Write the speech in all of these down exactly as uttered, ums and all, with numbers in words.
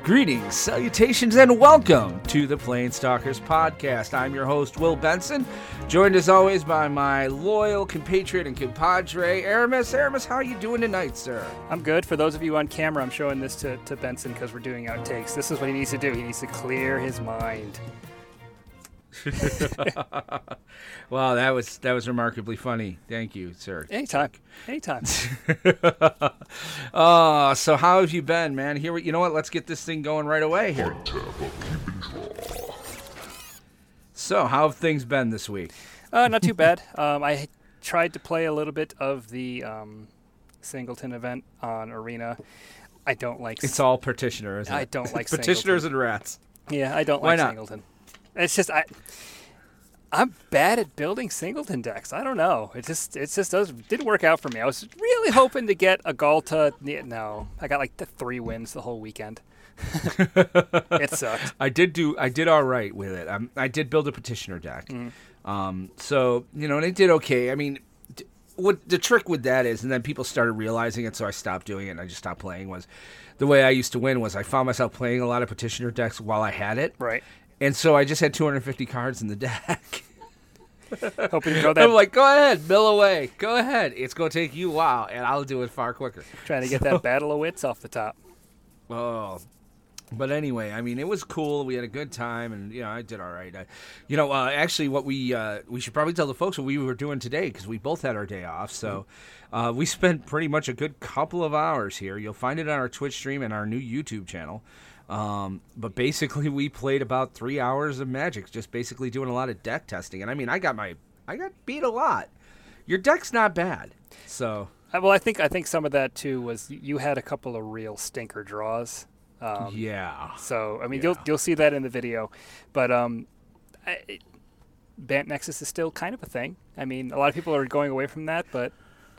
Greetings, salutations, and welcome to the Planestalkers podcast. I'm your host, Will Benson, joined as always by my loyal compatriot and compadre, Aramis. Aramis, how are you doing tonight, sir? I'm good. For those of you on camera, I'm showing this to, to Benson because we're doing outtakes. This is what he needs to do. He needs to clear his mind. Wow, that was that was remarkably funny. Thank you, sir. Anytime. Anytime. Oh, so how have you been, man? Here, you know what? Let's get this thing going right away here. So, how have things been this week? Uh, not too bad. Um, I tried to play a little bit of the um, Singleton event on Arena. I don't like. It's all Petitioner, isn't it? I don't like Petitioners Singleton. and rats. Yeah, I don't Why like not? Singleton. It's just I. I'm bad at building Singleton decks. I don't know. It just it just does didn't work out for me. I was really hoping to get a Galta. No, I got like the three wins the whole weekend. It sucked. I did do. I did all right with it. Um, I did build a Petitioner deck. Mm. Um, so you know, and it did okay. I mean, d- what the trick with that is, and then people started realizing it, so I stopped doing it and I just stopped playing. Was the way I used to win was I found myself playing a lot of Petitioner decks while I had it. Right. And so I just had two hundred fifty cards in the deck. Hoping to throw that. I'm like, go ahead, mill away. Go ahead. It's going to take you a while, and I'll do it far quicker. Trying to get that Battle of Wits off the top. Oh, but anyway, I mean, it was cool. We had a good time, and you know, I did all right. I, you know, uh, actually, what we uh, we should probably tell the folks what we were doing today because we both had our day off. So uh, we spent pretty much a good couple of hours here. You'll find it on our Twitch stream and our new YouTube channel. Um, but basically, we played about three hours of Magic, just basically doing a lot of deck testing. And I mean, I got my I got beat a lot. Your deck's not bad, so. Uh, Well, I think I think some of that too was you had a couple of real stinker draws. Um, Yeah. So I mean, Yeah. you'll you'll see that in the video, but um, I, it, Bant Nexus is still kind of a thing. I mean, a lot of people are going away from that, but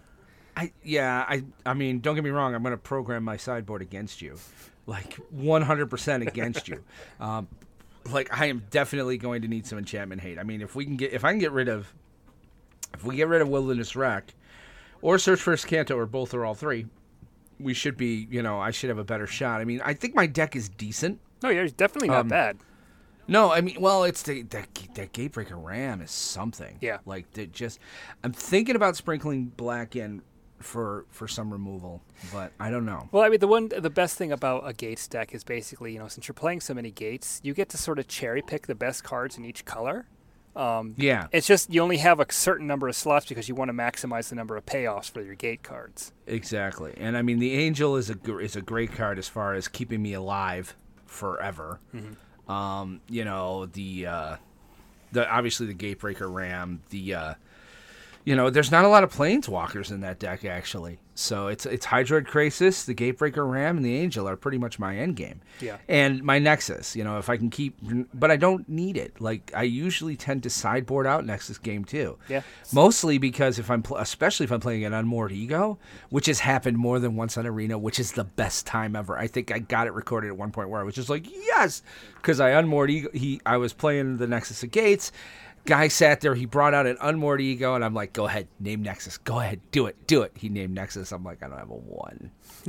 I yeah, I I mean, don't get me wrong. I'm going to program my sideboard against you, like one hundred percent against you. Um, like I am definitely going to need some enchantment hate. I mean, if we can get if I can get rid of if we get rid of Wilderness Wreck or Search for Canto or both or all three, we should be, you know, I should have a better shot. I mean, I think my deck is decent. no, you're definitely not Um, bad. No, I mean, well, it's the that that Gatebreaker Ram is something. Yeah. Like it just, I'm thinking about sprinkling black in for for some removal, but I don't know. Well, I mean, the one the best thing about a Gates deck is basically, you know, since you're playing so many Gates, you get to sort of cherry pick the best cards in each color. Um, Yeah, It's just you only have a certain number of slots because you want to maximize the number of payoffs for your Gate cards. exactly. And I mean, the Angel is a gr- is a great card as far as keeping me alive forever. Mm-hmm. Um, you know, the uh, the obviously the Gatebreaker Ram, the uh, you know, there's not a lot of Planeswalkers in that deck actually. So it's it's Hydroid Krasis, the Gatebreaker Ram, and the Angel are pretty much my end game. Yeah. And my Nexus, you know, if I can keep, but I don't need it. Like I usually tend to sideboard out Nexus game too. Yeah. Mostly because if I'm, pl- especially if I'm playing an Unmoored Ego, which has happened more than once on Arena, which is the best time ever. I think I got it recorded at one point where I was just like, yes, because I Unmoored Ego. He, I was playing the Nexus of Gates. Guy sat there, he brought out an Unmoored Ego, and I'm like, go ahead, name Nexus. Go ahead, do it, do it. He named Nexus. I'm like, I don't have a one.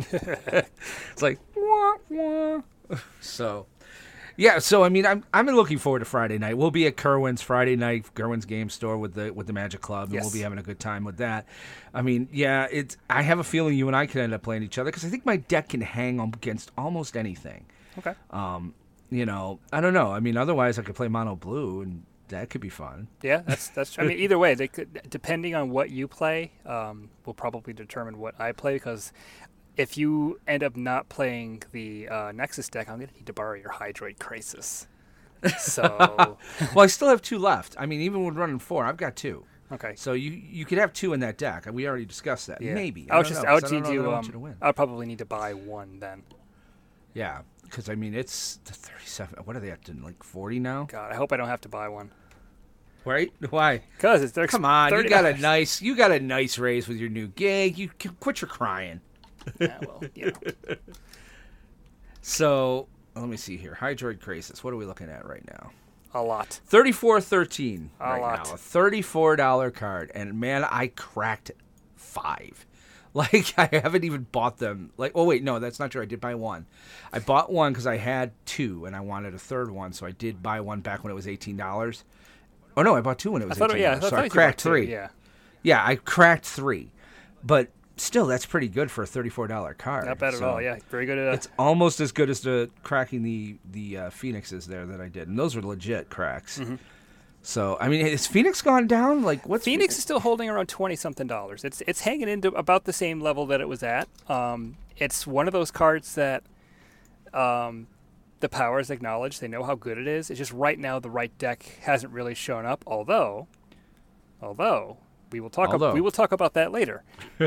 It's like, wah, wah. So, yeah, so, I mean, I'm I'm looking forward to Friday night. We'll be at Kerwin's Friday night, Kerwin's Game Store with the with the Magic Club, and Yes. we'll be having a good time with that. I mean, yeah, it's. I have a feeling you and I could end up playing each other, because I think my deck can hang against almost anything. Okay. Um, you know, I don't know. I mean, otherwise I could play Mono Blue, and that could be fun. Yeah, that's that's. I mean, either way, they could, depending on what you play, um, will probably determine what I play. Because if you end up not playing the uh, Nexus deck, I'm gonna need to borrow your Hydroid Krasis. So Well, I still have two left. I mean, even with running four, I've got two. okay. So you you could have two in that deck. We already discussed that. Yeah. Maybe. I would don't just know, I would 'cause I need don't know that to. I want you to Um, win. I'll probably need to buy one then. Yeah, because I mean, it's the thirty-seven. What are they up to? Like forty now? God, I hope I don't have to buy one. Right? Why? Cause it's they're Come on, you thirty got a dollars. nice you got a nice raise with your new gig. You c- quit your crying. Yeah, well, you know. So let me see here. Hydroid Krasis. What are we looking at right now? A lot. thirty-four thirteen A right lot. now. A thirty-four dollars card. And man, I cracked five. Like, I haven't even bought them. Like, oh, wait, no, that's not true. I did buy one. I bought one because I had two, and I wanted a third one, so I did buy one back when it was eighteen dollars. Oh, no, I bought two when it was I thought, eighteen dollars, yeah, I so thought I you cracked bought two, three. Yeah. Yeah, I cracked three. But still, that's pretty good for a thirty-four dollars card. Not bad at so all, yeah. Very good at uh, It's almost as good as the cracking the, the uh, Phoenixes there that I did, and those were legit cracks. Mm-hmm. So, I mean, has Phoenix gone down? Like, what's Phoenix is still holding around twenty something dollars. It's it's hanging into about the same level that it was at. Um, it's one of those cards that um, the powers acknowledge. They know how good it is. It's just right now the right deck hasn't really shown up. Although, although we will talk Although. ab- we will talk about that later.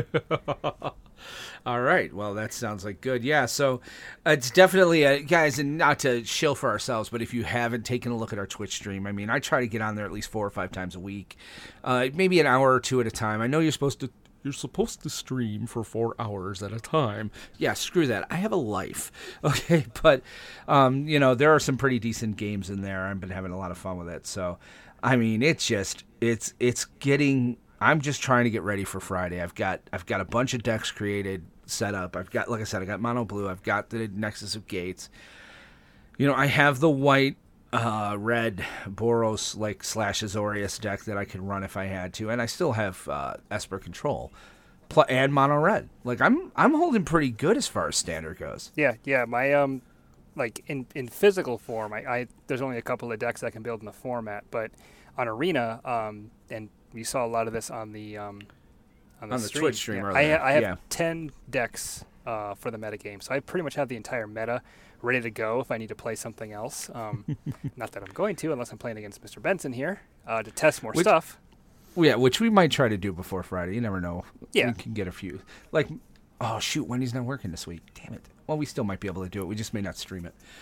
All right. Well, that sounds like good. Yeah. So uh, it's definitely, uh, guys, and not to shill for ourselves, but if you haven't taken a look at our Twitch stream, I mean, I try to get on there at least four or five times a week, uh, maybe an hour or two at a time. I know you're supposed to. You're supposed to stream for four hours at a time. Yeah, screw that. I have a life. Okay, but, um, you know, there are some pretty decent games in there. I've been having a lot of fun with it. So, I mean, it's just, it's, it's getting, I'm just trying to get ready for Friday. I've got, I've got a bunch of decks created, set up. I've got, like I said, I got Mono Blue. I've got the Nexus of Gates. You know, I have the white, uh, red Boros like slash Azorius deck that I can run if I had to, and I still have uh, Esper Control, pl- and Mono Red. Like I'm I'm holding pretty good as far as standard goes. Yeah, yeah. My um, like in, in physical form, I, I there's only a couple of decks I can build in the format, but on Arena, um, and you saw a lot of this on the um, on the, on the stream. Twitch stream yeah. earlier. I, I have yeah. ten decks uh, for the metagame, so I pretty much have the entire meta ready to go if I need to play something else. Um, not that I'm going to, unless I'm playing against Mister Benson here uh, to test more which, stuff. Well, yeah, which we might try to do before Friday. You never know. Yeah. We can get a few. Like, oh, shoot, Wendy's not working this week. Damn it. Well, we still might be able to do it. We just may not stream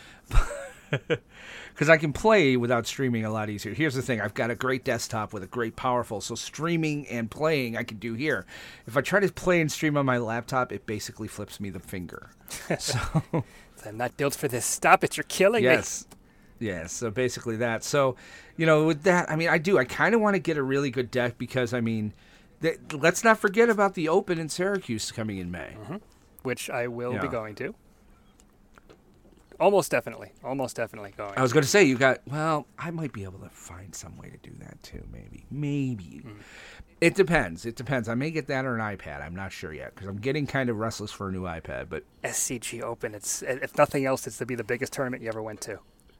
it. Because I can play without streaming a lot easier. Here's the thing. I've got a great desktop with a great powerful, so streaming and playing I can do here. If I try to play and stream on my laptop, it basically flips me the finger. So... I'm not built for this. Stop it. You're killing yes. me. Yes. So basically that. So, you know, with that, I mean, I do. I kind of want to get a really good deck because, I mean, th- let's not forget about the Open in Syracuse coming in May. Mm-hmm. Which I will yeah. be going to. Almost definitely. Almost definitely going. I was going to say, you got, well, I might be able to find some way to do that too, maybe. Maybe. Mm. It depends. It depends. I may get that or an iPad. I'm not sure yet because I'm getting kind of restless for a new iPad. But S C G Open, it's if nothing else, it's to be the biggest tournament you ever went to.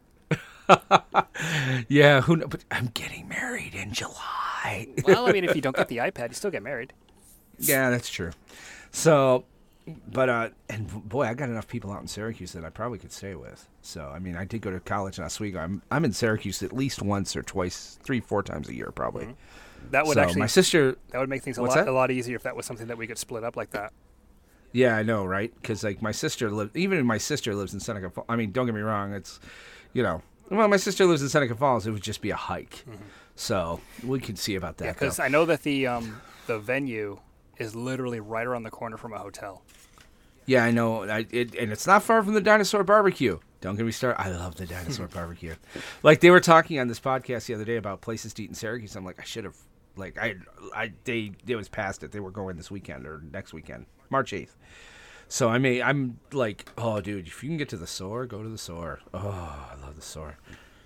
Yeah, who knows? But I'm getting married in July. Well, I mean, if you don't get the iPad, you still get married. Yeah, that's true. So, but, uh, and boy, I got enough people out in Syracuse that I probably could stay with. So, I mean, I did go to college in Oswego. I'm, I'm in Syracuse at least once or twice, three, four times a year probably. Mm-hmm. That would so actually my sister. That would make things a what's lot that? a lot easier if that was something that we could split up like that. Yeah, I know, right? Because like my sister lives, even my sister lives in Seneca Falls. I mean, don't get me wrong, it's, you know, well, my sister lives in Seneca Falls. It would just be a hike, mm-hmm. so we could see about that. Yeah, because I know that the um the venue is literally right around the corner from a hotel. Yeah, I know. I, it, and it's not far from the Dinosaur Barbecue. Don't get me started. I love the Dinosaur Barbecue. Like they were talking on this podcast the other day about places to eat in Syracuse. I'm like, I should have. Like I, I, they, it was past it. They were going this weekend or next weekend, March eighth. So I mean, I'm like, oh, dude, if you can get to the Soar, go to the Soar. Oh, I love the Soar.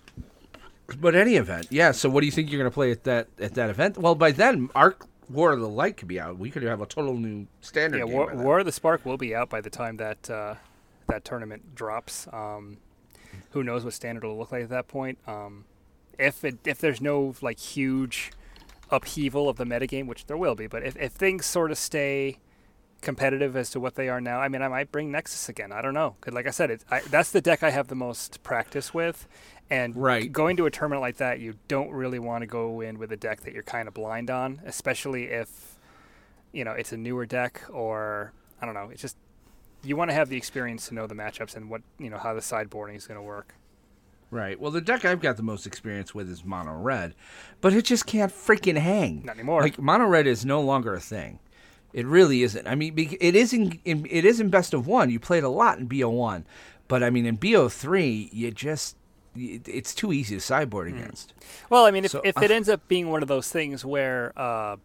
But any event, yeah. So what do you think you're going to play at that at that event? Well, by then, Arc War of the Light could be out. We could have a total new standard. Yeah, game War, by then. War of the Spark will be out by the time that uh, that tournament drops. Um, who knows what standard will look like at that point? Um, if it, if there's no like huge upheaval of the metagame, which there will be, but if, if things sort of stay competitive as to what they are now, I mean, I might bring Nexus again. I don't know. 'Cause like I said, it, I, that's the deck I have the most practice with. And right. going to a tournament like that, you don't really want to go in with a deck that you're kind of blind on, especially if, you know, it's a newer deck or, I don't know, it's just, you want to have the experience to know the matchups and what, you know, how the sideboarding is going to work. Right. Well, the deck I've got the most experience with is Mono Red, but it just can't freaking hang. Not anymore. Like Mono Red is no longer a thing. It really isn't. I mean, it is in, in it is in best of one. You played a lot in B O one, but I mean in B O three, you just it's too easy to sideboard against. Well, I mean, if so, if uh, it ends up being one of those things where uh,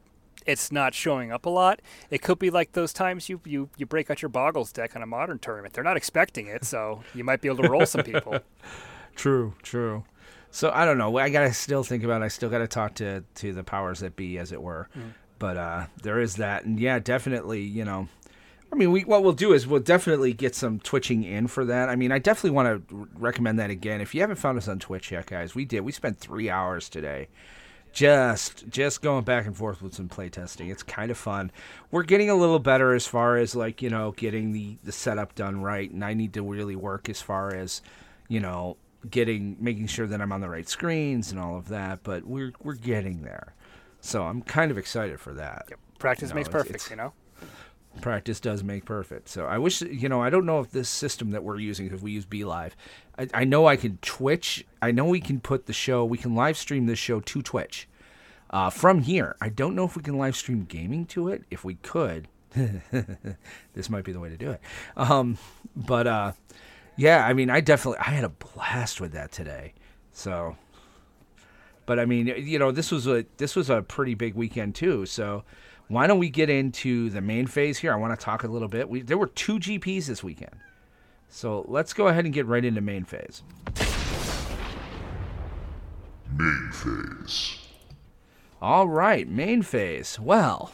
it's not showing up a lot. It could be like those times you, you, you break out your Boggles deck on a Modern tournament. They're not expecting it, so you might be able to roll some people. True, true. So I don't know. I gotta still think about it. I still gotta talk to, to the powers that be, as it were. Mm. But uh, there is that, and yeah, definitely. You know, I mean, we what we'll do is we'll definitely get some twitching in for that. I mean, I definitely want to recommend that again. If you haven't found us on Twitch yet, guys, we did. We spent three hours today. Just just going back and forth with some playtesting. It's kind of fun. We're getting a little better as far as, like, you know, getting the, the setup done right, and I need to really work as far as, you know, getting making sure that I'm on the right screens and all of that, but we're we're getting there. So I'm kind of excited for that. Yep. Practice you know, makes it's, perfect, it's, you know? Practice does make perfect. So I wish, you know, I don't know if this system that we're using, because we use BeLive, I, I know I can Twitch. I know we can put the show, we can live stream this show to Twitch uh, from here. I don't know if we can live stream gaming to it. If we could, this might be the way to do it. Um, but, uh, yeah, I mean, I definitely, I had a blast with that today. So... But I mean, you know, this was a this was a pretty big weekend too. So why don't we get into the main phase here? I want to talk a little bit. We there were two G Ps this weekend, so let's go ahead and get right into main phase. Main phase. All right, main phase. Well,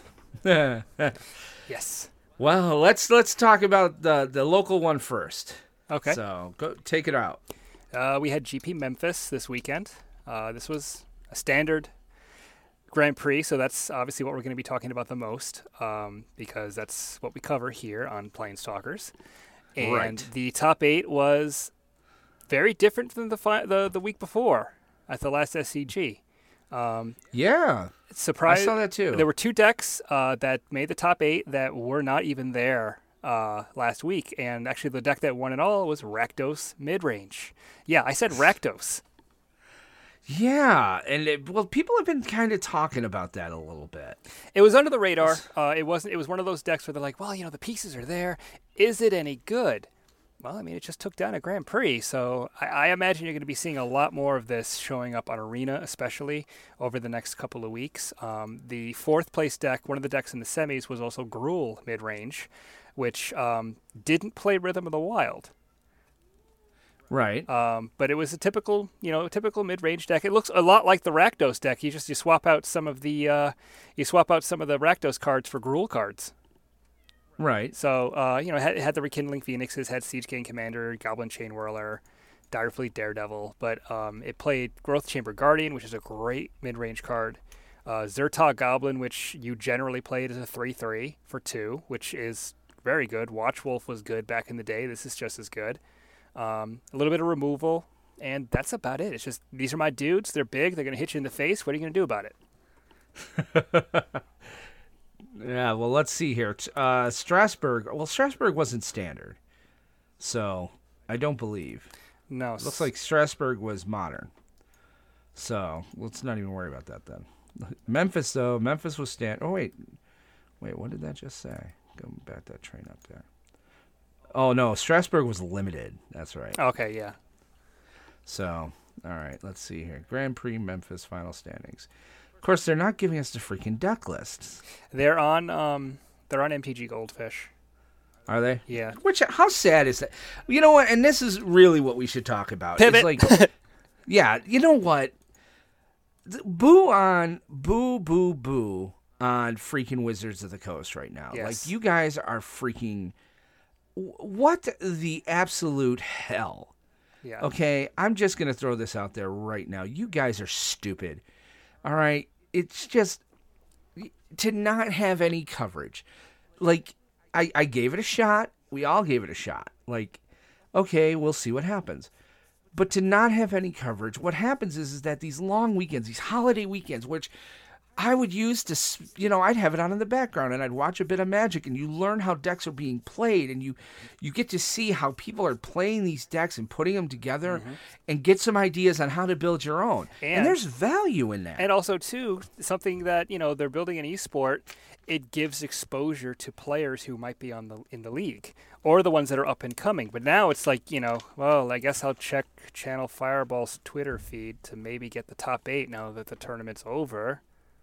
yes. Well, let's let's talk about the the local one first. Okay. So go take it out. Uh, we had G P Memphis this weekend. Uh, this was a standard Grand Prix, so that's obviously what we're going to be talking about the most, um, because that's what we cover here on Planestalkers. And right. The top eight was very different than the fi- the the week before at the last S C G. Um, yeah, surprise! I saw that too. There were two decks uh, that made the top eight that were not even there uh, last week, and actually the deck that won it all was Rakdos Midrange. Yeah, I said Rakdos. Yeah, and it, well, people have been kind of talking about that a little bit. It was under the radar. Uh, it wasn't. It was one of those decks where they're like, well, you know, the pieces are there. Is it any good? Well, I mean, it just took down a Grand Prix, so I, I imagine you're going to be seeing a lot more of this showing up on Arena, especially over the next couple of weeks. Um, the fourth place deck, one of the decks in the semis, was also Gruul Midrange, which um, didn't play Rhythm of the Wild. Right. Um, but it was a typical, you know, typical mid-range deck. It looks a lot like the Rakdos deck. You just you swap out some of the uh, you swap out some of the Rakdos cards for Gruul cards. Right. So uh, you know, it had, it had the Rekindling Phoenixes, had Siege Gang Commander, Goblin Chain Whirler, Direfleet Daredevil, but um, it played Growth Chamber Guardian, which is a great mid-range card. Uh, Zertog Goblin, which you generally played as a three three for two, which is very good. Watchwolf was good back in the day. This is just as good. Um, a little bit of removal, and that's about it. It's just, these are my dudes. They're big. They're going to hit you in the face. What are you going to do about it? Yeah, well, let's see here. Uh, Strasbourg. Well, Strasbourg wasn't standard, so I don't believe. No. It looks like Strasbourg was modern. So let's not even worry about that then. Memphis, though. Memphis was standard. Oh, wait. Wait, what did that just say? Go back that train up there. Oh, no, Strasbourg was limited. That's right. Okay, yeah. So, all right, let's see here. Grand Prix Memphis final standings. Of course, they're not giving us the freaking deck lists. They're on um they're on M T G Goldfish. Are they? Yeah. Which, how sad is that? You know what? And this is really what we should talk about. Pivot. It's like, yeah, you know what? Boo on, boo, boo, boo on freaking Wizards of the Coast right now. Yes. Like, you guys are freaking... What the absolute hell? Yeah. Okay, I'm just going to throw this out there right now. You guys are stupid. All right? It's just to not have any coverage. Like, I, I gave it a shot. We all gave it a shot. Like, okay, we'll see what happens. But to not have any coverage, what happens is, is that these long weekends, these holiday weekends, which I would use to, you know, I'd have it on in the background and I'd watch a bit of Magic, and you learn how decks are being played, and you, you get to see how people are playing these decks and putting them together, mm-hmm. and get some ideas on how to build your own. And, and there's value in that. And also, too, something that, you know, they're building an esport, it gives exposure to players who might be on the in the league or the ones that are up and coming. But now it's like, you know, well, I guess I'll check Channel Fireball's Twitter feed to maybe get the top eight now that the tournament's over.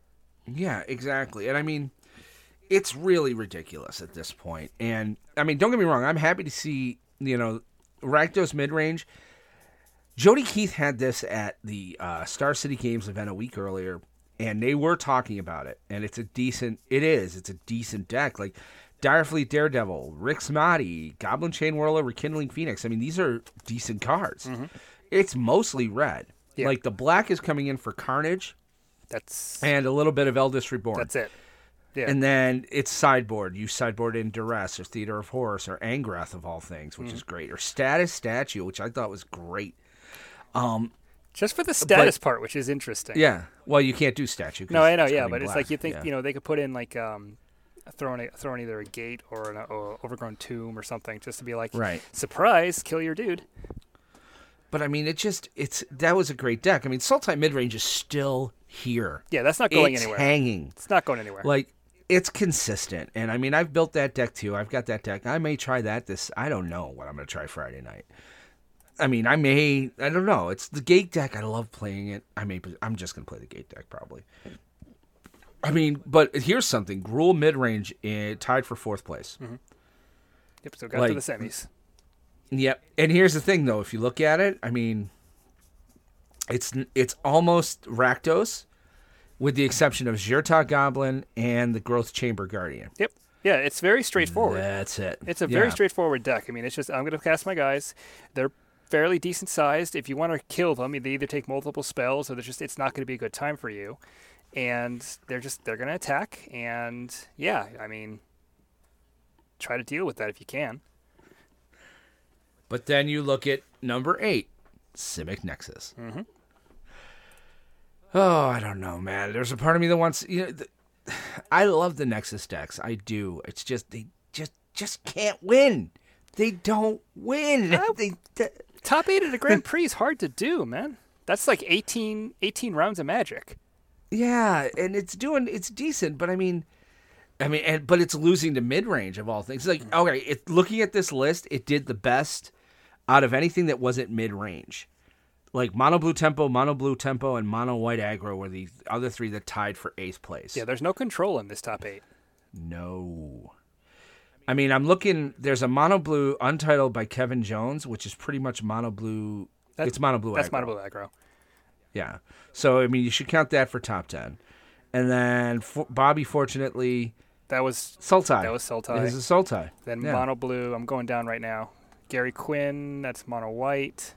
Yeah, exactly. And I mean, it's really ridiculous at this point. And I mean, don't get me wrong. I'm happy to see, you know, Rakdos mid-range. Jody Keith had this at the uh, Star City Games event a week earlier, and they were talking about it. And it's a decent, it is, it's a decent deck. Like Direfleet Daredevil, Rick Smoddy, Goblin Chain Whirler, Rekindling Phoenix. I mean, these are decent cards. Mm-hmm. It's mostly red. Yeah. Like the black is coming in for Carnage. That's and a little bit of Eldest Reborn. That's it. Yeah. And then it's sideboard. You sideboard in Duress or Theater of Horus or Angrath of all things, which mm-hmm. is great. Or Status Statue, which I thought was great. Um, Just for the status but, part, which is interesting. Yeah. Well, you can't do statue. No, I know. Yeah, but black. It's like you think yeah. you know they could put in like um, throwing a, throwing either a gate or an or overgrown tomb or something, just to be like, right. surprise, kill your dude. But I mean, it just it's that was a great deck. I mean, Sultai midrange is still here. Yeah, that's not going it's anywhere. Hanging. It's not going anywhere. Like it's consistent, and I mean, I've built that deck too. I've got that deck. I may try that. This I don't know what I'm going to try Friday night. I mean, I may. I don't know. It's the gate deck. I love playing it. I may. I'm just going to play the gate deck probably. I mean, but here's something. Gruul midrange uh, tied for fourth place. Mm-hmm. Yep. So got like, to the semis. Yep. And here's the thing, though. If you look at it, I mean, it's it's almost Rakdos, with the exception of Zhir-Taa Goblin and the Growth Chamber Guardian. Yep. Yeah, it's very straightforward. That's it. It's a yeah. very straightforward deck. I mean, it's just I'm going to cast my guys. They're fairly decent sized. If you want to kill them, they either take multiple spells or they're just it's not going to be a good time for you. And they're just they're going to attack. And yeah, I mean, try to deal with that if you can. But then you look at number eight, Simic Nexus. Mm-hmm. Oh, I don't know, man. There's a part of me that wants. You know, the, I love the Nexus decks. I do. It's just they just just can't win. They don't win. Uh, they, they, top eight at a Grand Prix is hard to do, man. That's like eighteen, eighteen rounds of Magic. Yeah, and it's doing it's decent, but I mean. I mean, and, but it's losing to mid-range of all things. Like, okay, it, looking at this list, it did the best out of anything that wasn't mid-range. Like, Mono Blue Tempo, Mono Blue Tempo, and Mono White Aggro were the other three that tied for eighth place. Yeah, there's no control in this top eight. No. I mean, I'm looking, there's a Mono Blue Untitled by Kevin Jones, which is pretty much Mono Blue. That's, it's Mono Blue That's Aggro. Mono Blue Aggro. Yeah. So, I mean, you should count that for top ten. And then for, Bobby, fortunately... That was Sultai. That was Sultai. This is Sultai. Then yeah. Mono Blue. I'm going down right now. Gary Quinn. That's Mono White.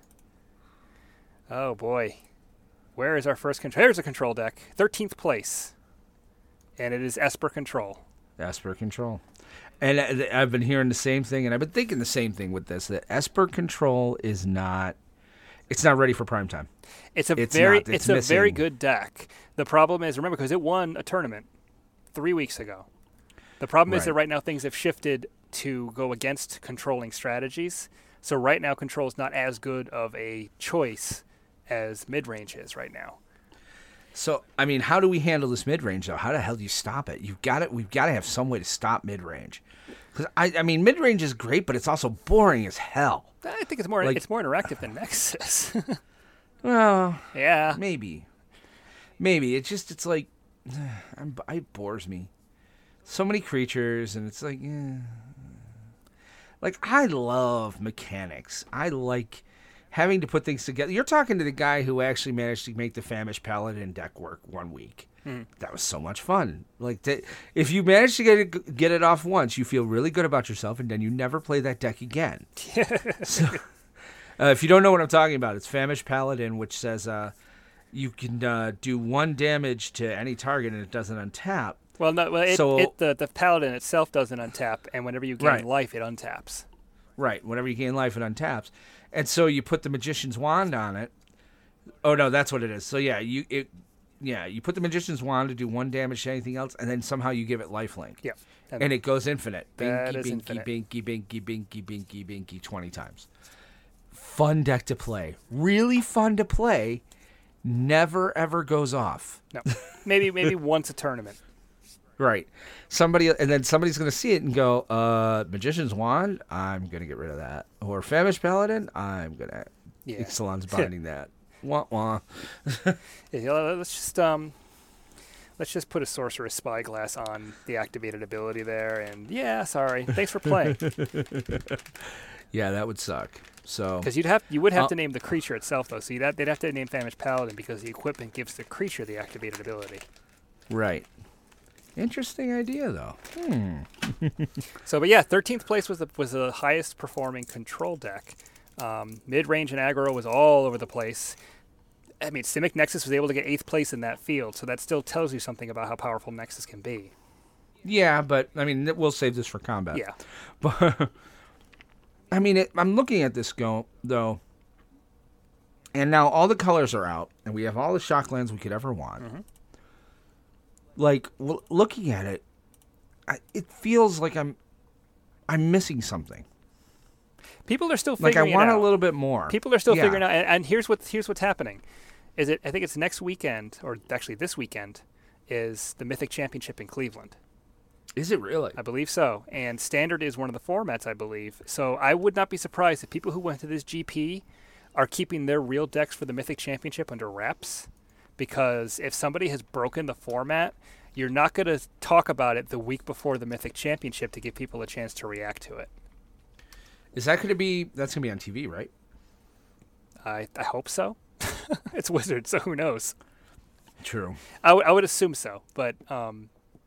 Oh boy, where is our first control? There's a control deck. thirteenth place, and it is Esper Control. Esper Control, and I've been hearing the same thing, and I've been thinking the same thing with this. That Esper Control is not. It's not ready for prime time. It's a it's very. Not, it's it's a missing. very good deck. The problem is, remember, because it won a tournament three weeks ago. The problem right. is that right now things have shifted to go against controlling strategies. So right now control is not as good of a choice as mid-range is right now. So, I mean, how do we handle this mid-range, though? How the hell do you stop it? You've got it. We've got to have some way to stop mid-range. Because, I, I mean, mid-range is great, but it's also boring as hell. I think it's more like, it's more interactive than Nexus. Well, yeah. Maybe. Maybe. It's just, it's like, I'm, it bores me. So many creatures, and it's like, eh. Like, I love mechanics. I like having to put things together. You're talking to the guy who actually managed to make the Famished Paladin deck work one week. Hmm. That was so much fun. Like, to, if you manage to get it, get it off once, you feel really good about yourself, and then you never play that deck again. So, uh, if you don't know what I'm talking about, it's Famished Paladin, which says uh, you can uh, do one damage to any target, and it doesn't untap. Well, no, well, it, so, it, the, the Paladin itself doesn't untap, and whenever you gain right. life, it untaps. Right. Whenever you gain life, it untaps. And so you put the Magician's Wand on it. Oh, no, that's what it is. So, yeah, you it, yeah, you put the Magician's Wand to do one damage to anything else, and then somehow you give it lifelink. Yeah. And, and it goes infinite. That binky, is binky, infinite. binky, binky, binky, binky, binky, twenty times. Fun deck to play. Really fun to play. Never, ever goes off. No. Maybe maybe once a tournament. Right. Somebody, and then somebody's going to see it and go, uh, Magician's Wand, I'm going to get rid of that. Or Famished Paladin, I'm going to. Yeah. Ixalan's binding that. Wah, wah. Yeah, let's just um, let's just put a Sorcerer's Spyglass on the activated ability there, and yeah, sorry, thanks for playing. Yeah, that would suck. So Because you'd have you would have Uh, to name the creature itself though, so you'd have, they'd have to name Famished Paladin because the equipment gives the creature the activated ability. right. Interesting idea, though. Hmm. So, but yeah, thirteenth place was the was the highest performing control deck. Um, Mid range and aggro was all over the place. I mean, Simic Nexus was able to get eighth place in that field, so that still tells you something about how powerful Nexus can be. Yeah, but I mean, we'll save this for combat. Yeah. But I mean, it, I'm looking at this go though, and now all the colors are out, and we have all the shocklands we could ever want. Mm-hmm. Like w- looking at it, I, it feels like I'm, I'm missing something. People are still Like I figuring want it out. a little bit more. People are still Yeah. figuring out, and, and here's what here's what's happening. Is it? I think it's next weekend, or actually this weekend, is the Mythic Championship in Cleveland. Is it really? I believe so. And Standard is one of the formats, I believe. So I would not be surprised if people who went to this G P are keeping their real decks for the Mythic Championship under wraps. Because if somebody has broken the format, you're not going to talk about it the week before the Mythic Championship to give people a chance to react to it. Is that going to be? That's going to be on T V, right? I, I hope so. It's Wizards, so who knows? True. I, w- I would assume so. But um,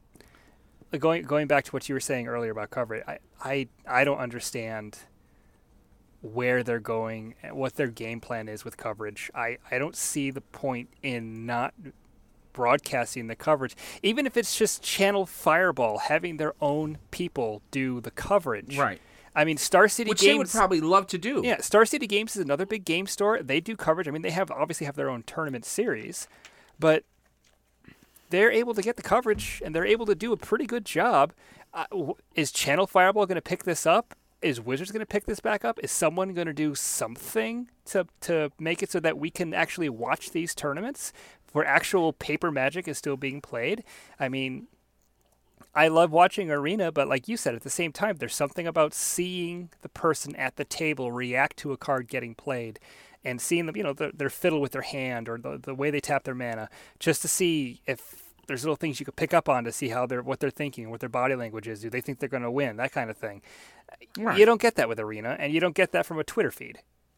going going back to what you were saying earlier about coverage, I, I, I don't understand where they're going, what their game plan is with coverage. I, I don't see the point in not broadcasting the coverage, even if it's just Channel Fireball having their own people do the coverage. Right. I mean, Star City Which Games. they would probably love to do. Yeah, Star City Games is another big game store. They do coverage. I mean, they have obviously have their own tournament series, but they're able to get the coverage and they're able to do a pretty good job. Uh, w- is Channel Fireball going to pick this up? Is Wizards going to pick this back up? Is someone going to do something to to make it so that we can actually watch these tournaments where actual paper Magic is still being played? I mean, I love watching Arena, but like you said, at the same time, there's something about seeing the person at the table react to a card getting played and seeing them, you know, their, their fiddle with their hand or the, the way they tap their mana, just to see if there's little things you could pick up on to see how they're, what they're thinking, what their body language is. Do they think they're going to win? That kind of thing. Right. You don't get that with Arena, and you don't get that from a Twitter feed.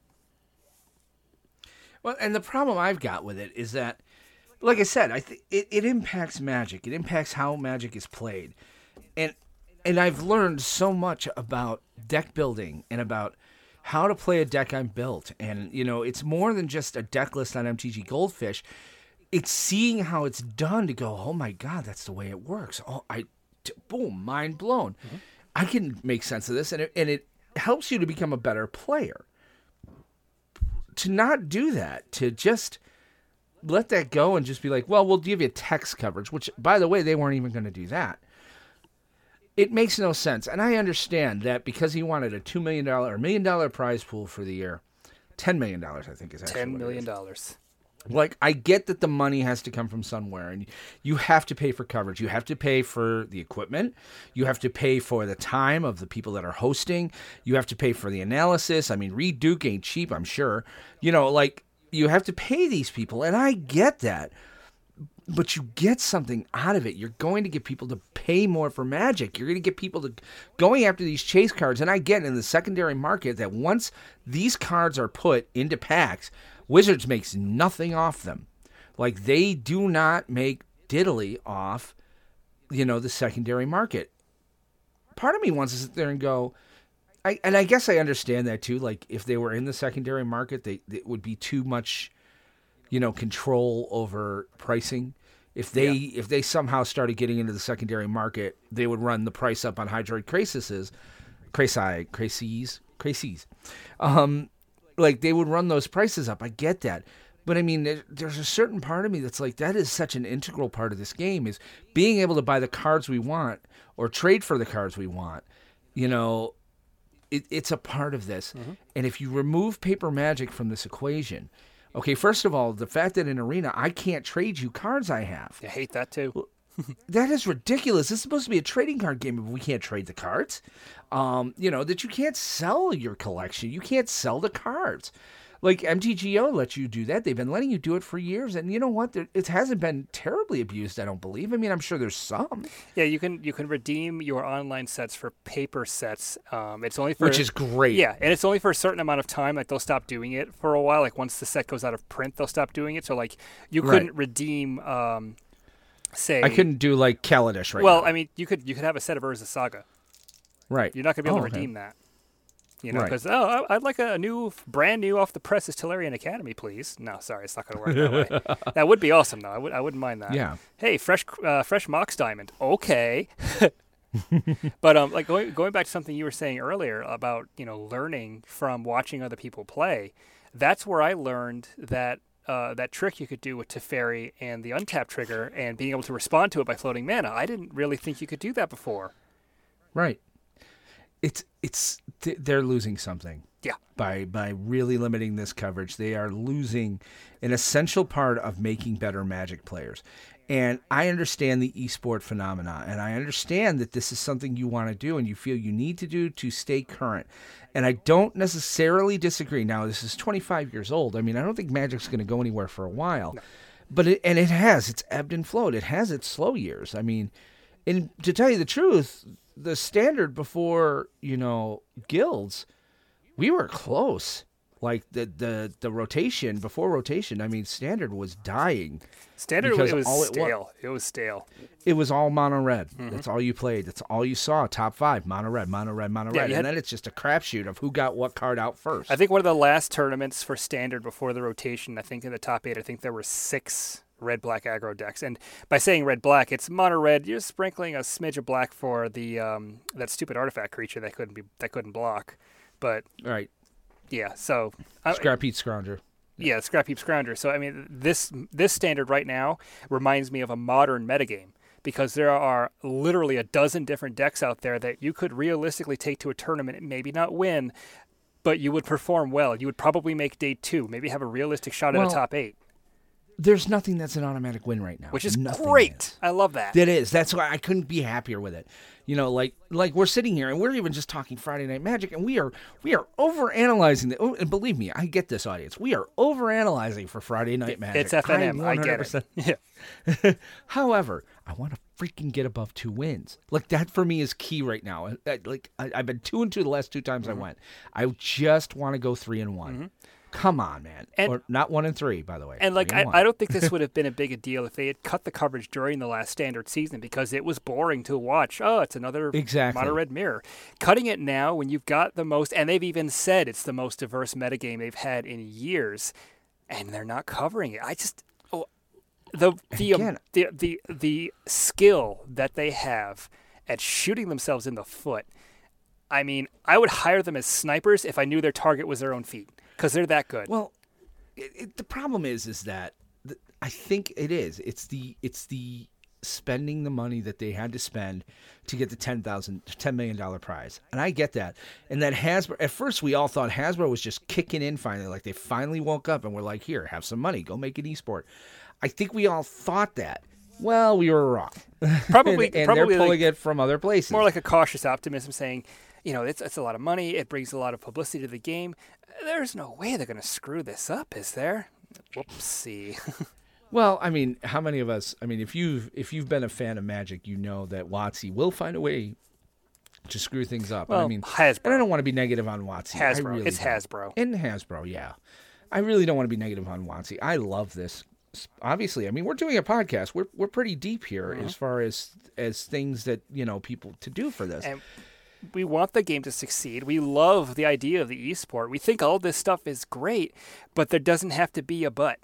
Well, and the problem I've got with it is that, like I said, I think it, it impacts Magic. It impacts how Magic is played, and and I've learned so much about deck building and about how to play a deck I'm built. And you know, it's more than just a deck list on M T G Goldfish. It's seeing how it's done to go, oh my God, that's the way it works. Oh, I, t- boom, mind blown. Mm-hmm. I can make sense of this, and it, and it helps you to become a better player. To not do that, to just let that go and just be like, well, we'll give you text coverage, which, by the way, they weren't even going to do that. It makes no sense. And I understand that because he wanted a two million dollars or million dollar prize pool for the year, ten million dollars, I think is actually ten what it million is. dollars. Like, I get that the money has to come from somewhere, and you have to pay for coverage. You have to pay for the equipment. You have to pay for the time of the people that are hosting. You have to pay for the analysis. I mean, Reed Duke ain't cheap, I'm sure. You know, like, you have to pay these people, and I get that. But you get something out of it. You're going to get people to pay more for Magic. You're going to get people to going after these chase cards. And I get in the secondary market that once these cards are put into packs, Wizards makes nothing off them. Like, they do not make diddly off, you know, the secondary market. Part of me wants to sit there and go, I, and I guess I understand that too. Like, if they were in the secondary market, they it would be too much, you know, control over pricing. If they yeah. if they somehow started getting into the secondary market, they would run the price up on Hydroid Crasises, Crasi, Cracies, Cracies. Um, like, they would run those prices up. I get that. But, I mean, there, there's a certain part of me that's like, that is such an integral part of this game, is being able to buy the cards we want or trade for the cards we want. You know, it, it's a part of this. Mm-hmm. And if you remove paper Magic from this equation, okay, first of all, the fact that in Arena I can't trade you cards I have. I hate that too. That is ridiculous. This is supposed to be a trading card game, but we can't trade the cards. Um, you know, that you can't sell your collection. You can't sell the cards. Like M T G O lets you do that. They've been letting you do it for years, and you know what? There, it hasn't been terribly abused. I don't believe. I mean, I'm sure there's some, Yeah, you can you can redeem your online sets for paper sets. Um, it's only for which is great. yeah, and it's only for a certain amount of time. Like they'll stop doing it for a while. Like once the set goes out of print, they'll stop doing it. So like you couldn't Right. redeem, um, say. I couldn't do like Kaladesh right Well, now. I mean, you could you could have a set of Urza Saga. right. You're not going to be able Oh, to okay. redeem that. You know, Right. because oh, I- I'd like a new, brand new, off the presses Tellurian Academy, please. No, sorry, it's not going to work that way. That would be awesome, though. I would, I wouldn't mind that. Yeah. Hey, fresh, uh, fresh Mox Diamond. Okay. But um, like going going back to something you were saying earlier about you know learning from watching other people play, that's where I learned that. Uh, that trick you could do with Teferi and the untap trigger and being able to respond to it by floating mana. I didn't really think you could do that before. Right. It's it's th- they're losing something. Yeah. By by really limiting this coverage, they are losing an essential part of making better Magic players. And I understand the esport phenomena, and I understand that this is something you want to do and you feel you need to do to stay current. And I don't necessarily disagree. Now, this is twenty-five years old. I mean, I don't think Magic's going to go anywhere for a while. No. But it, and it has. It's ebbed and flowed. It has its slow years. I mean, and to tell you the truth, the standard before, you know, guilds, we were close. Like the the the rotation before rotation, I mean, standard was dying. Standard, Because it was all it wa- stale. It was stale. It was all mono red. Mm-hmm. That's all you played. That's all you saw. Top five, mono red, mono red, mono Yeah, red, you and had- then it's just a crapshoot of who got what card out first. I think one of the last tournaments for Standard before the rotation, I think in the top eight, I think there were six red black aggro decks. And by saying red black, it's mono red. You're sprinkling a smidge of black for the um, that stupid artifact creature that couldn't be that couldn't block. But Right, yeah, so I, Scrap Heat Scrounger. yeah, Scrap Heap Scrounger. So I mean, this this Standard right now reminds me of a modern metagame. Because there are literally a dozen different decks out there that you could realistically take to a tournament and maybe not win, but you would perform well. You would probably make day two, maybe have a realistic shot at Well, a top eight, There's nothing that's an automatic win right now, which is Nothing great. is. I love that. That is. That's why I couldn't be happier with it. You know, like like we're sitting here and we're even just talking Friday Night Magic, and we are we are over analyzing the. Oh, and believe me, I get this, audience. We are over analyzing for Friday Night Magic. It's F N M. I, I get one hundred percent it. Yeah. However, I want to freaking get above two wins. Like that for me is key right now. I- I- Like I, I've been two and two the last two times Mm-hmm. I went. I just want to go three and one. Come on, man. And- or not one and three, by the way. And like, Three I, one. I don't think this would have been a big a deal if they had cut the coverage during the last Standard season because it was boring to watch. Oh, it's another Exactly. mono red mirror. Cutting it now when you've got the most, and they've even said it's the most diverse metagame they've had in years, and they're not covering it. I just oh, the the, um, again- the the the skill that they have at shooting themselves in the foot. I mean, I would hire them as snipers if I knew their target was their own feet because they're that good. Well, it, it, the problem is, is that th- I think it is. It's the it's the spending the money that they had to spend to get the ten thousand, ten million dollar prize, and I get that. And that Hasbro. At first, we all thought Hasbro was just kicking in finally, like they finally woke up and were like, "Here, have some money, go make an esport." I think we all thought that. Well, we were wrong. Probably, and, and probably they're pulling like, it from other places. more like a cautious optimism, saying, you know, it's it's a lot of money. It brings a lot of publicity to the game. There's no way they're going to screw this up, is there? Whoopsie. Well, I mean, how many of us? I mean, if you've if you've been a fan of Magic, you know that WotC will find a way to screw things up. Well, I mean, Hasbro. and I don't want to be negative on WotC. I Hasbro. really It's don't. Hasbro. And Hasbro, yeah. I really don't want to be negative on WotC. I love this. Obviously, I mean, we're doing a podcast. We're we're pretty deep here Mm-hmm. as far as as things that you know people to do for this. And we want the game to succeed. We love the idea of the esport. We think all this stuff is great, but there doesn't have to be a but.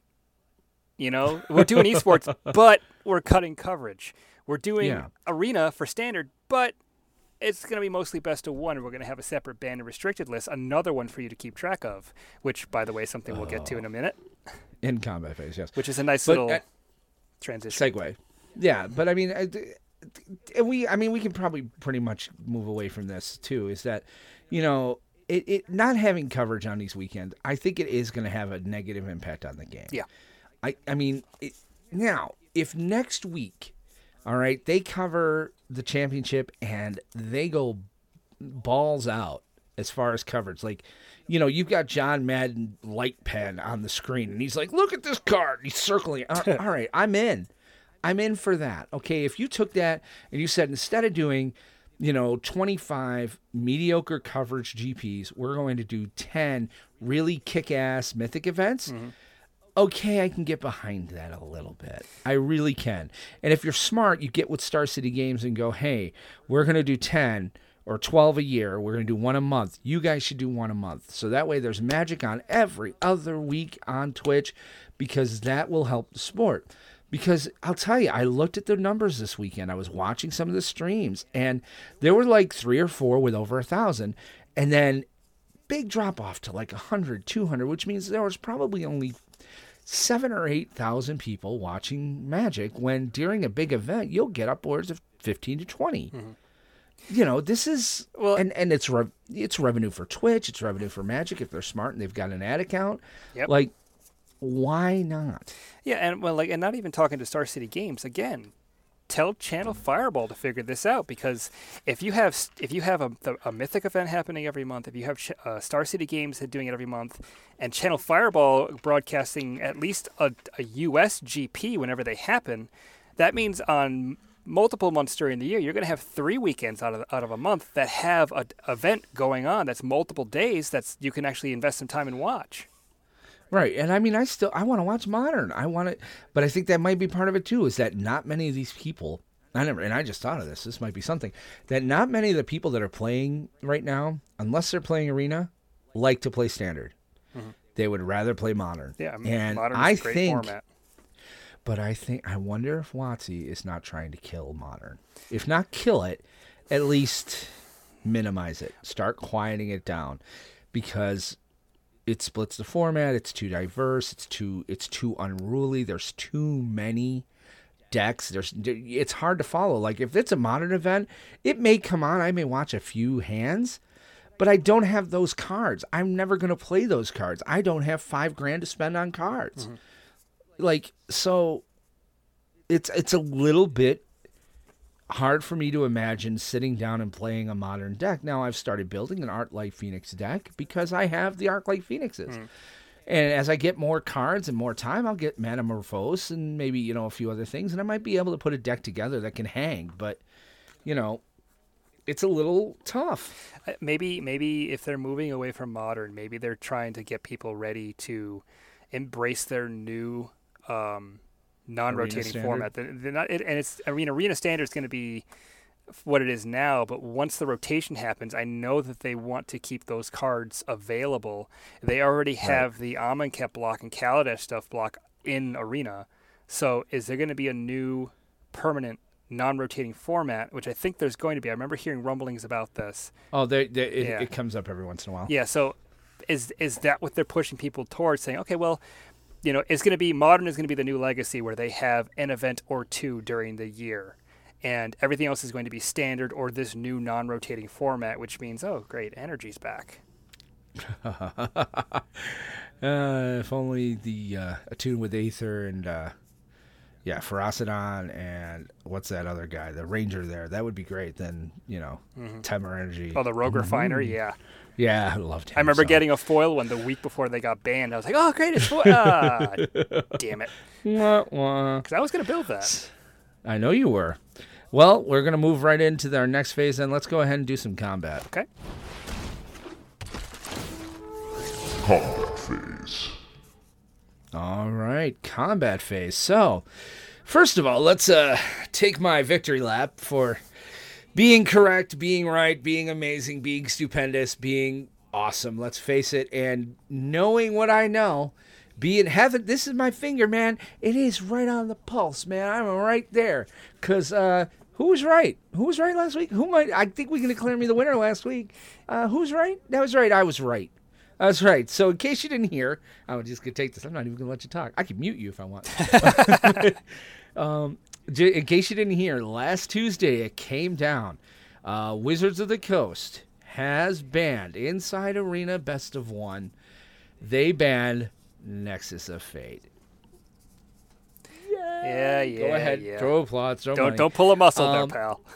You know, we're doing esports, but we're cutting coverage. We're doing Yeah. arena for Standard, but it's going to be mostly best of one. We're going to have a separate banned and restricted list, another one for you to keep track of, which, by the way, is something we'll get to in a minute, In combat phase, yes. which is a nice But, little uh, transition. segue. Yeah, but I mean, I, and we, I mean, we can probably pretty much move away from this too. Is that, you know, it, it not having coverage on these weekends, I think it is going to have a negative impact on the game. Yeah. I, I mean, it, now if next week, all right, they cover the championship and they go balls out as far as coverage. Like, you know, you've got John Madden light pen on the screen, and he's like, look at this card. He's circling. All all right, I'm in. I'm in for that. Okay, if you took that and you said instead of doing, you know, twenty-five mediocre coverage G Ps, we're going to do ten really kick-ass mythic events. Mm-hmm. Okay, I can get behind that a little bit. I really can. And if you're smart, you get with Star City Games and go, hey, we're going to do ten or twelve a year. We're going to do one a month. You guys should do one a month. So that way there's Magic on every other week on Twitch, because that will help the sport. Because I'll tell you, I looked at the numbers this weekend. I was watching some of the streams, and there were like three or four with over a thousand. And then big drop off to like one hundred, two hundred, which means there was probably only seven or eight thousand people watching Magic, when during a big event you'll get upwards of fifteen to twenty. Mm-hmm. You know, this is well, and and it's re, it's revenue for Twitch, it's revenue for Magic if they're smart and they've got an ad account. Yep. Like, why not? Yeah, and well, like, and not even talking to Star City Games again. Tell Channel Fireball to figure this out, because if you have if you have a, a Mythic event happening every month, if you have uh, Star City Games doing it every month, and Channel Fireball broadcasting at least a, a U S G P whenever they happen, that means on multiple months during the year, you're going to have three weekends out of out of a month that have an event going on that's multiple days that's you can actually invest some time and watch. Right, and I mean, I still I want to watch Modern. I want it, but I think that might be part of it too. Is that not many of these people? I never, and I just thought of this. This might be something that not many of the people that are playing right now, unless they're playing Arena, like to play Standard. Mm-hmm. They would rather play Modern. Yeah, I mean, and Modern's I a great think, format. But I think I wonder if WotC is not trying to kill Modern. If not kill it, at least minimize it. Start quieting it down, because it splits the format. It's too diverse. It's too it's too unruly. There's too many decks. There's it's hard to follow. Like, if it's a Modern event, it may come on. I may watch a few hands, but I don't have those cards. I'm never going to play those cards. I don't have five grand to spend on cards. Mm-hmm. Like, so it's it's a little bit hard for me to imagine sitting down and playing a Modern deck. Now, I've started building an Arclight Phoenix deck because I have the Arclight Phoenixes. Mm. And as I get more cards and more time, I'll get Metamorphose and maybe, you know, a few other things, and I might be able to put a deck together that can hang. But, you know, it's a little tough. Uh, maybe maybe if they're moving away from Modern, maybe they're trying to get people ready to embrace their new um, non-rotating format. They're, they're not, it, and it's I mean, Arena Standard is going to be what it is now, but once the rotation happens, I know that they want to keep those cards available. They already have right. the Amonkhet block and Kaladesh stuff block in Arena. So is there going to be a new permanent non-rotating format, which I think there's going to be? I remember hearing rumblings about this. Oh, they, they, it, yeah. it comes up every once in a while. Yeah, so is is that what they're pushing people towards, saying, okay, well, you know, it's going to be, Modern is going to be the new legacy where they have an event or two during the year, and everything else is going to be Standard or this new non-rotating format, which means, oh, great, Energy's back. uh, if only the uh, Attune with Aether and, uh, yeah, Ferocidon and what's that other guy, the Ranger there, that would be great. Then, you know, mm-hmm. Temur Energy. Oh, the Rogue mm-hmm. Refiner, yeah. Yeah, I loved him. I remember so. getting a foil one the week before they got banned. I was like, oh, great, it's foil. Ah, damn it. Because I was going to build that. I know you were. Well, we're going to move right into our next phase, and let's go ahead and do some combat. Okay. Combat phase. All right, combat phase. So, first of all, let's uh, take my victory lap for being correct, being right, being amazing, being stupendous, being awesome. Let's face it, and knowing what I know, being heaven. This is my finger, man. It is right on the pulse, man. I'm right there. Because uh, who was right? Who was right last week? Who might? I think we can declare me the winner last week. Uh, who's right? That was right. I was right. That's right. So in case you didn't hear, I'm just going to take this. I'm not even going to let you talk. I can mute you if I want. um, in case you didn't hear, last Tuesday it came down. Uh, Wizards of the Coast has banned Inside Arena Best of One. They banned Nexus of Fate. Yeah, yeah. Go ahead. Yeah. Throw applause. Throw don't money. don't pull a muscle um, there, pal.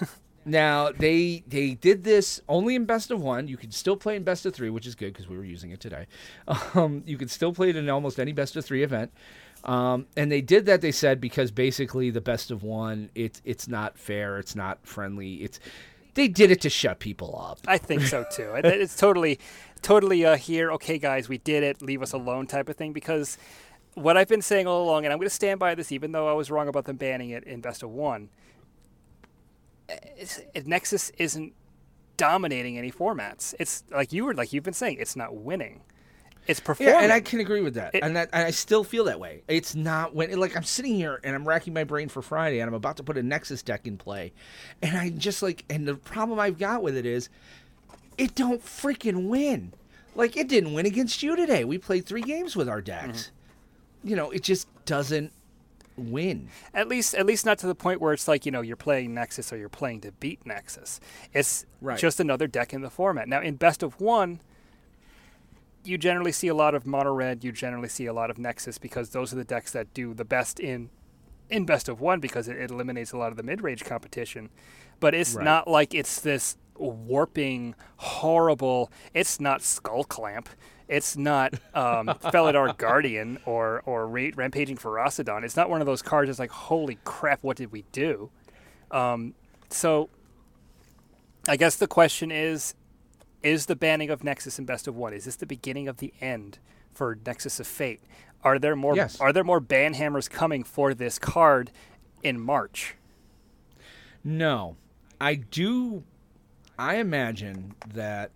Now they they did this only in best of one. You can still play in best of three, which is good because we were using it today. Um, you can still play it in almost any best of three event. Um, and they did that, they said, because basically the best of one, it's it's not fair, it's not friendly. It's they did it to shut people up. I think so too. It's totally, totally uh, here. Okay, guys, we did it. Leave us alone, type of thing. Because what I've been saying all along, and I'm going to stand by this, even though I was wrong about them banning it in best of one. It's, it, Nexus isn't dominating any formats. It's like you were like you've been saying. It's not winning. It's performing. Yeah, and I can agree with that. It, and that, and I still feel that way. It's not when like I'm sitting here and I'm racking my brain for Friday and I'm about to put a Nexus deck in play, and I just like and the problem I've got with it is, it don't freaking win. Like it didn't win against you today. We played three games with our decks. Mm-hmm. You know, it just doesn't win. At least at least not to the point where it's like, you know, you're playing Nexus or you're playing to beat Nexus. It's right. just another deck in the format. Now, in best of one, you generally see a lot of mono red, you generally see a lot of Nexus because those are the decks that do the best in in best of one because it, it eliminates a lot of the mid-range competition. But it's right. not like it's this warping, horrible, it's not Skull Clamp. It's not um, Felidar Guardian or or Ra- Rampaging Ferocidon. It's not one of those cards that's like, holy crap, what did we do? Um, so I guess the question is, is the banning of Nexus in Best of One, is this the beginning of the end for Nexus of Fate? Are there more yes. Are there more ban hammers coming for this card in March? No. I do I imagine that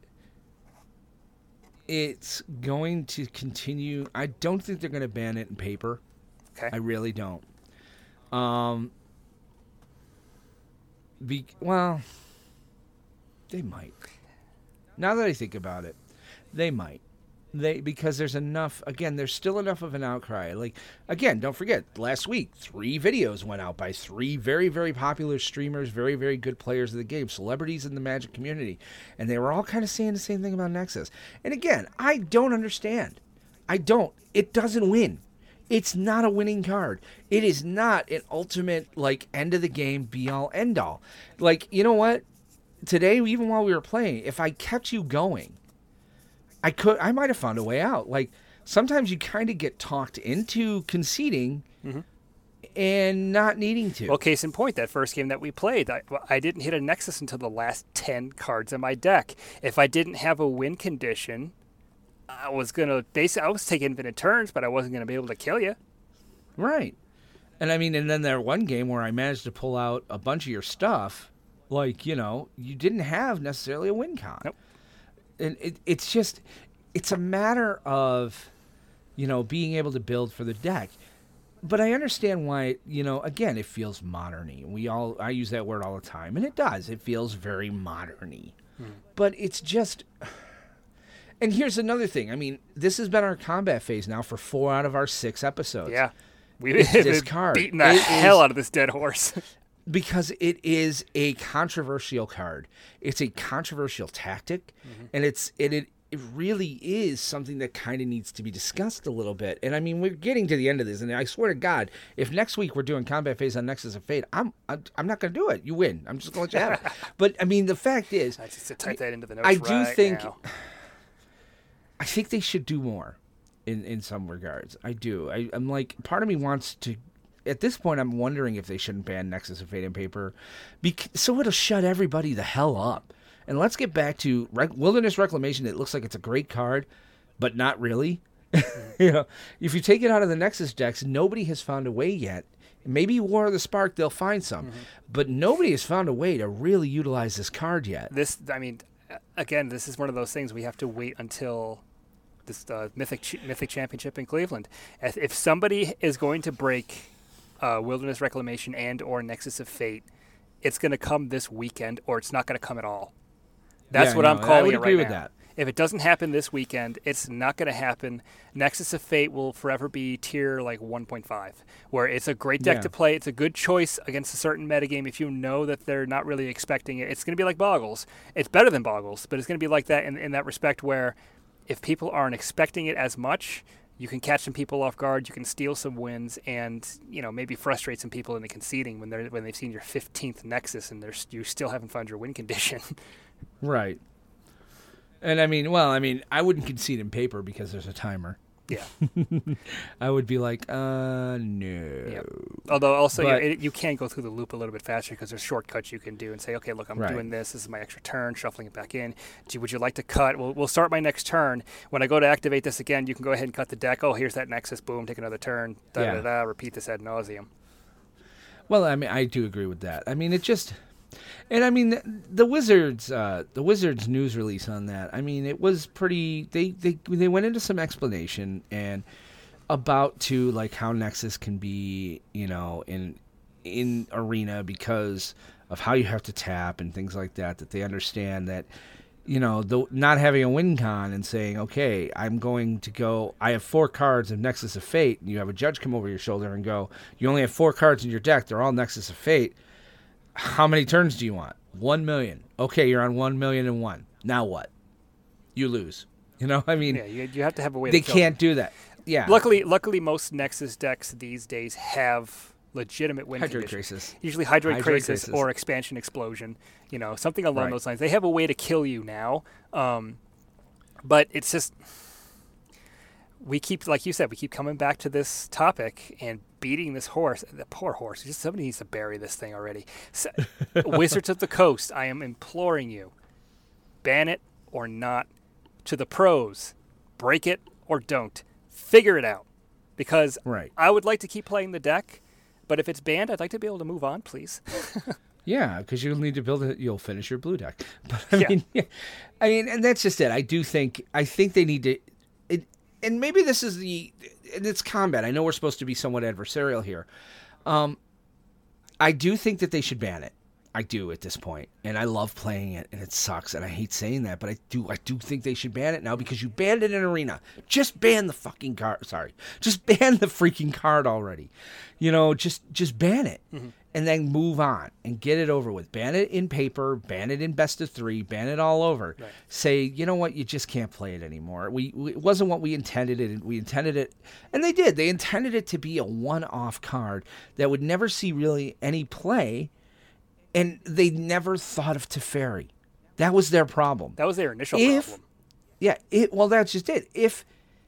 it's going to continue. I don't think they're going to ban it in paper. Okay. I really don't. Um. Be, well, they might. Now that I think about it, they might. They because there's enough. Again, there's still enough of an outcry. Like again, don't forget last week, three videos went out by three very, very popular streamers, very, very good players of the game, celebrities in the Magic community, and they were all kind of saying the same thing about Nexus. And again, I don't understand. I don't. It doesn't win. It's not a winning card. It is not an ultimate like end of the game, be all end all. Like you know what? Today, even while we were playing, if I kept you going, I could. I might have found a way out. Like sometimes you kind of get talked into conceding mm-hmm. and not needing to. Well, case in point, that first game that we played, I, I didn't hit a Nexus until the last ten cards in my deck. If I didn't have a win condition, I was gonna basically I was taking infinite turns, but I wasn't gonna be able to kill you. Right. And I mean, and then there one game where I managed to pull out a bunch of your stuff, like you know, you didn't have necessarily a win con. Nope. And it, it's just, it's a matter of, you know, being able to build for the deck. But I understand why, you know, again, it feels modern-y. We all, I use that word all the time, and it does. It feels very modern-y. Hmm. But it's just, and here's another thing. I mean, this has been our combat phase now for four out of our six episodes. Yeah. We've this card. beaten the it hell is, out of this dead horse. Because it is a controversial card. It's a controversial tactic, mm-hmm. and it's it, it it really is something that kind of needs to be discussed a little bit. And I mean, we're getting to the end of this, and I swear to God, if next week we're doing combat phase on Nexus of Fate, I'm I'm, I'm not going to do it. You win. I'm just going to let you have it. But I mean, the fact is, I just type that into the notes. I do right think, now. I think they should do more, in in some regards. I do. I, I'm like, part of me wants to. At this point, I'm wondering if they shouldn't ban Nexus of Fate in paper, bec- so it'll shut everybody the hell up. And let's get back to Rec- Wilderness Reclamation. It looks like it's a great card, but not really. You know, if you take it out of the Nexus decks, nobody has found a way yet. Maybe War of the Spark, they'll find some, mm-hmm. but nobody has found a way to really utilize this card yet. This, I mean, again, this is one of those things we have to wait until this uh, Mythic Mythic Championship in Cleveland. If somebody is going to break Uh, Wilderness Reclamation and or Nexus of Fate, it's going to come this weekend, or it's not going to come at all. That's yeah, what no, I'm calling I would it agree right with now. That. If it doesn't happen this weekend, it's not going to happen. Nexus of Fate will forever be tier like one point five, where it's a great deck yeah. to play. It's a good choice against a certain metagame. If you know that they're not really expecting it, it's going to be like Boggles. It's better than Boggles, but it's going to be like that in, in that respect where if people aren't expecting it as much, you can catch some people off guard, you can steal some wins, and you know maybe frustrate some people into conceding when they're when they've seen your fifteenth Nexus and they're you still haven't found your win condition. Right. And I mean, well, I mean, I wouldn't concede in paper because there's a timer. Yeah. I would be like, uh, no. Yep. Although also But- you, it, you can go through the loop a little bit faster because there's shortcuts you can do and say, okay, look, I'm Right. doing this. This is my extra turn, shuffling it back in. Do, would you like to cut? We'll, we'll start my next turn. When I go to activate this again, you can go ahead and cut the deck. Oh, here's that Nexus. Boom, take another turn. Da Yeah. da da. Repeat this ad nauseum. Well, I mean, I do agree with that. I mean, it just, and I mean, the, the Wizards, uh, the Wizards news release on that. I mean, it was pretty. They they they went into some explanation and about to like how Nexus can be, you know, in in Arena because of how you have to tap and things like that. That they understand that, you know, the, not having a win con and saying, okay, I'm going to go, I have four cards of Nexus of Fate, and you have a judge come over your shoulder and go, you only have four cards in your deck, they're all Nexus of Fate. How many turns do you want? One million. Okay, you're on one million and one. Now what? You lose. You know, I mean, Yeah, you, you have to have a way they to kill can't do that. Yeah. Luckily, luckily, most Nexus decks these days have legitimate win Hydroid conditions. Crisis. Usually Hydroid, Hydroid Crisis, Crisis. or Expansion Explosion. You know, something along Right. those lines. They have a way to kill you now, um, but it's just we keep, like you said, we keep coming back to this topic and beating this horse. The poor horse. Just somebody needs to bury this thing already. So, Wizards of the Coast, I am imploring you, ban it or not. To the pros, break it or don't. Figure it out. Because Right. I would like to keep playing the deck, but if it's banned, I'd like to be able to move on, please. Yeah, because you'll need to build it. You'll finish your blue deck. But I Yeah. mean, yeah, I mean, and that's just it. I do think. I think they need to. It, and maybe this is the. And it's combat. I know we're supposed to be somewhat adversarial here. Um, I do think that they should ban it. I do at this point, and I love playing it, and it sucks, and I hate saying that, but I do. I do think they should ban it now because you banned it in Arena. Just ban the fucking card. Sorry, just ban the freaking card already. You know, just just ban it, Mm-hmm. and then move on and get it over with. Ban it in paper. Ban it in best of three. Ban it all over. Right. Say, you know what? You just can't play it anymore. We, we it wasn't what we intended it. We intended it, and they did. They intended it to be a one-off card that would never see really any play. And they never thought of Teferi. That was their problem. That was their initial If- problem. Yeah, it well that's just it. If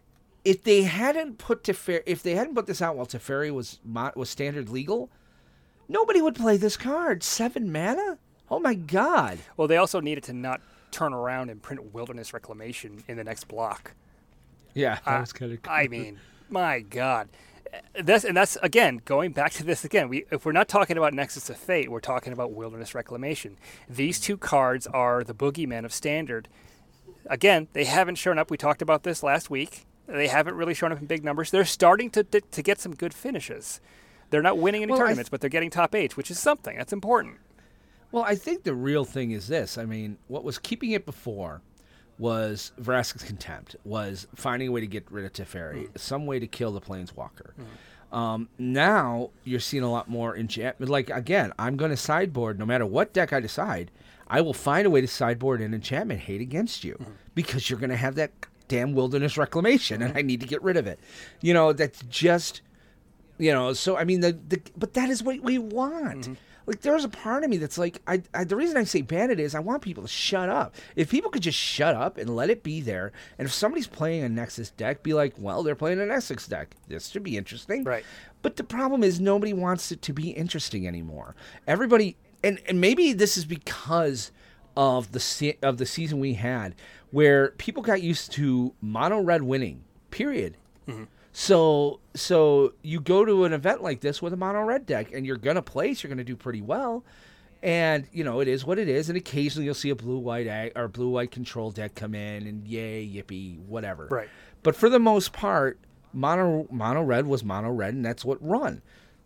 if they hadn't put Teferi, if they hadn't put this out while Teferi was mo- was standard legal, nobody would play this card. Seven mana? Oh my god. Well, they also needed to not turn around and print Wilderness Reclamation in the next block. Yeah, that Uh, was kind of I mean, my God. That's, and that's, again, going back to this again. We, if we're not talking about Nexus of Fate, we're talking about Wilderness Reclamation. These two cards are the boogeymen of Standard. Again, they haven't shown up. We talked about this last week. They haven't really shown up in big numbers. They're starting to to, to get some good finishes. They're not winning any Well, I tournaments, but they're getting top eights, which is something. That's important. Well, I think the real thing is this. I mean, what was keeping it before was Vraska's Contempt, was finding a way to get rid of Teferi, Mm. some way to kill the Planeswalker. Mm. Um, now you're seeing a lot more enchantment. Like, again, I'm going to sideboard, no matter what deck I decide, I will find a way to sideboard an enchantment hate against you Mm. because you're going to have that damn Wilderness Reclamation, and I need to get rid of it. You know, that's just, you know, so, I mean, the, the but that is what we want. Mm-hmm. Like, there's a part of me that's like, I, I the reason I say ban it is I want people to shut up. If people could just shut up and let it be there, and if somebody's playing a Nexus deck, be like, well, they're playing a Nexus deck. This should be interesting. Right. But the problem is nobody wants it to be interesting anymore. Everybody, and, and maybe this is because of the se- of the season we had, where people got used to mono red winning. Period. Mm-hmm. So so you go to an event like this with a mono red deck, and you're gonna place. You're gonna do pretty well. And you know it is what it is. And occasionally you'll see a blue white ag- or blue white control deck come in, and yay yippee whatever. Right. But for the most part, mono mono red was mono red, and that's what run.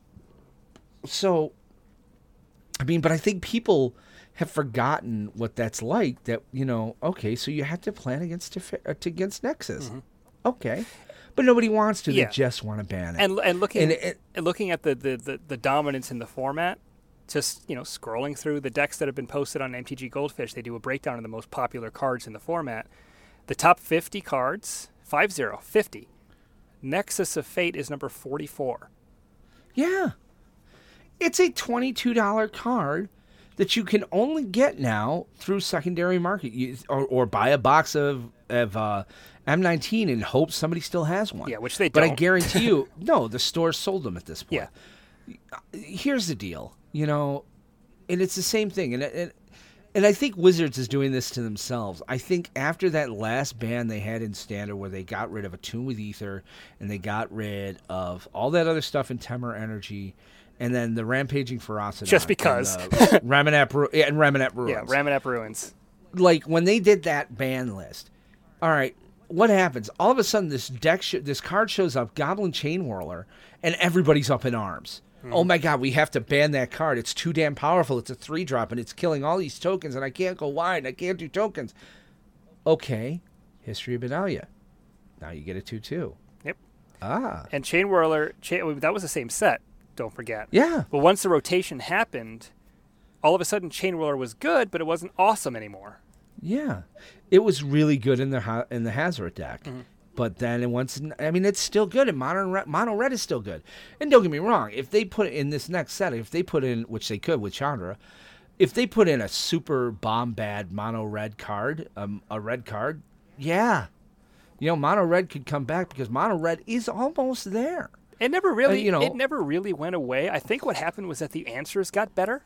So, I mean, but I think people have forgotten what that's like. That you know, okay, so you have to plan against Tef- uh, against Nexus, Mm-hmm. okay, but nobody wants to. Yeah. They just want to ban it. And and looking And it- and looking at the, the, the, the dominance in the format, just you know scrolling through the decks that have been posted on M T G Goldfish, they do a breakdown of the most popular cards in the format. The top fifty cards, five zero, fifty. Nexus of Fate is number forty-four. Yeah. It's a twenty-two dollars card that you can only get now through secondary market, you, or, or buy a box of, of uh, M nineteen and hope somebody still has one. Yeah, which they but don't. But I guarantee you, no, the store sold them at this point. Yeah. Here's the deal, you know, and it's the same thing. And, and, and I think Wizards is doing this to themselves. I think after that last ban they had in Standard where they got rid of Attune with Ether and they got rid of all that other stuff in Temur Energy, and then the Rampaging Ferocity. Just because. And, uh, Ramonap, Ru- yeah, and Ramonap Ruins. Yeah, Ramonap Ruins. Like, when they did that ban list, all right, what happens? All of a sudden, this deck, sh- this card shows up, Goblin Chain Whirler, and everybody's up in arms. Mm. Oh, my God, we have to ban that card. It's too damn powerful. It's a three-drop, and it's killing all these tokens, and I can't go wide, and I can't do tokens. Okay, History of Benalia. Now you get a two two. Yep. Ah. And Chain Whirler, chain, that was the same set. Don't forget. Yeah. But once the rotation happened, all of a sudden Chain Whirler was good, but it wasn't awesome anymore. Yeah. It was really good in the ha- in the Hazoret deck. Mm-hmm. But then it once, I mean, it's still good, and Mono Red, Mono Red is still good. And don't get me wrong, if they put in this next set, if they put in, which they could with Chandra, if they put in a super bomb bad Mono Red card, um, a red card, yeah. You know, Mono Red could come back because Mono Red is almost there. It never really, uh, you know, it never really went away. I think what happened was that the answers got better.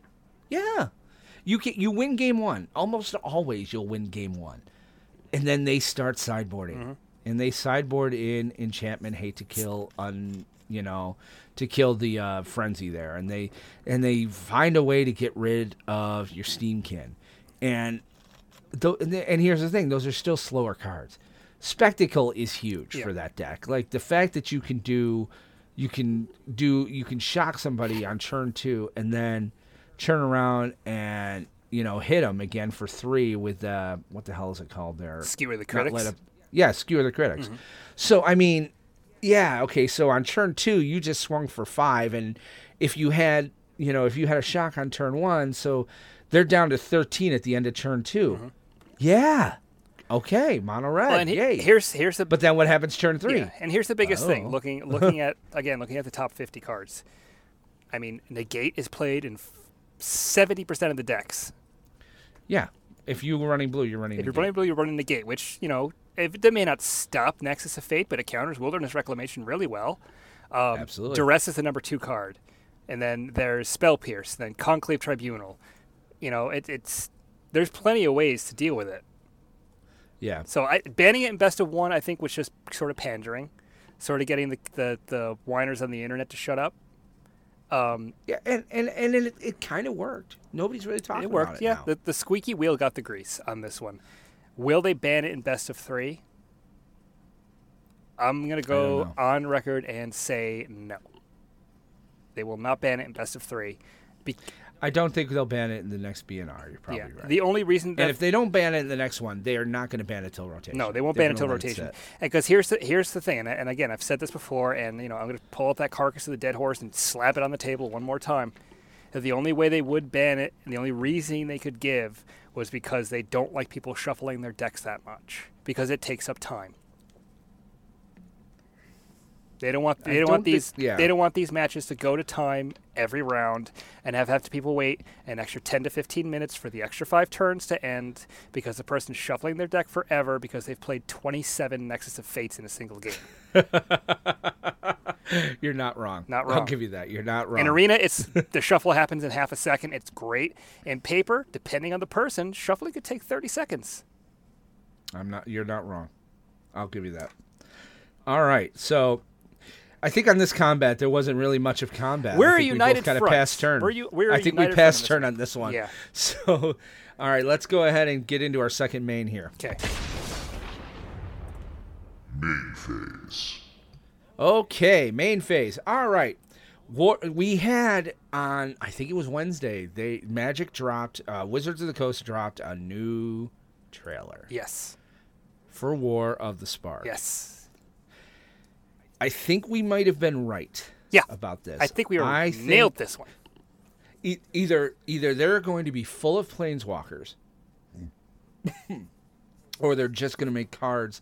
Yeah, you can you win game one. Almost always, you'll win game one, and then they start sideboarding, mm-hmm. and they sideboard in Enchantment, Hate to Kill, on you know, to kill the uh, Frenzy there, and they and they find a way to get rid of your Steamkin, and th- and, and here's the thing: those are still slower cards. Spectacle is huge yeah. for that deck. Like the fact that you can do, you can do, you can shock somebody on turn two and then turn around and you know hit them again for three with uh, what the hell is it called there? Skewer the Critics. A, yeah, Skewer the Critics. Mm-hmm. So I mean, yeah, okay. So on turn two, you just swung for five, and if you had, you know, if you had a shock on turn one, so they're down to thirteen at the end of turn two. Mm-hmm. Yeah. Okay, Mono Red. Well, and he, yay. Here's here's the. But then what happens turn three? Yeah, and here's the biggest oh. thing. Looking looking at again looking at the top fifty cards. I mean, Negate is played in seventy percent of the decks. Yeah, if you were running blue, you're running. If Negate. you're running blue, you're running Negate, which you know if, that may not stop Nexus of Fate, but it counters Wilderness Reclamation really well. Um, Absolutely. Duress is the number two card, and then there's Spell Pierce, then Conclave Tribunal. You know, it, it's there's plenty of ways to deal with it. Yeah. So I, banning it in best of one, I think, was just sort of pandering, sort of getting the the, the whiners on the internet to shut up. Um, yeah, and and, and it, it kind of worked. Nobody's really talking it worked, about it yeah. now. The, the squeaky wheel got the grease on this one. Will they ban it in best of three? I'm going to go on record and say no. They will not ban it in best of three. Be- I don't think they'll ban it in the next B N R. You're probably yeah. right. The only reason that and if they don't ban it in the next one, they are not going to ban it till rotation. No, they won't They're ban it till rotation. Because here's the here's the thing, and, and again, I've said this before, and you know, I'm going to pull up that carcass of the dead horse and slap it on the table one more time. That the only way they would ban it, and the only reasoning they could give, was because they don't like people shuffling their decks that much, because it takes up time. They don't want they don't, don't want these think, yeah. they don't want these matches to go to time every round and have have to people wait an extra ten to fifteen minutes for the extra five turns to end because the person's shuffling their deck forever because they've played twenty-seven Nexus of Fates in a single game. You're not wrong. Not wrong. I'll give you that. You're not wrong. In Arena, it's the shuffle happens in half a second. It's great. In Paper, depending on the person, shuffling could take thirty seconds. I'm not. You're not wrong. I'll give you that. All right. So I think on this combat there wasn't really much of combat. We're I a think united we both kind of front. passed turn. We're you, we're I think we passed front turn on this one. Yeah. So, all right, let's go ahead and get into our second main here. Okay. Main phase. Okay, main phase. All right. What we had on, I think it was Wednesday, they Magic dropped, uh, Wizards of the Coast dropped a new trailer. Yes. For War of the Spark. Yes. I think we might have been right yeah. about this. I think we were I nailed this one. E- either either they're going to be full of planeswalkers or they're just going to make cards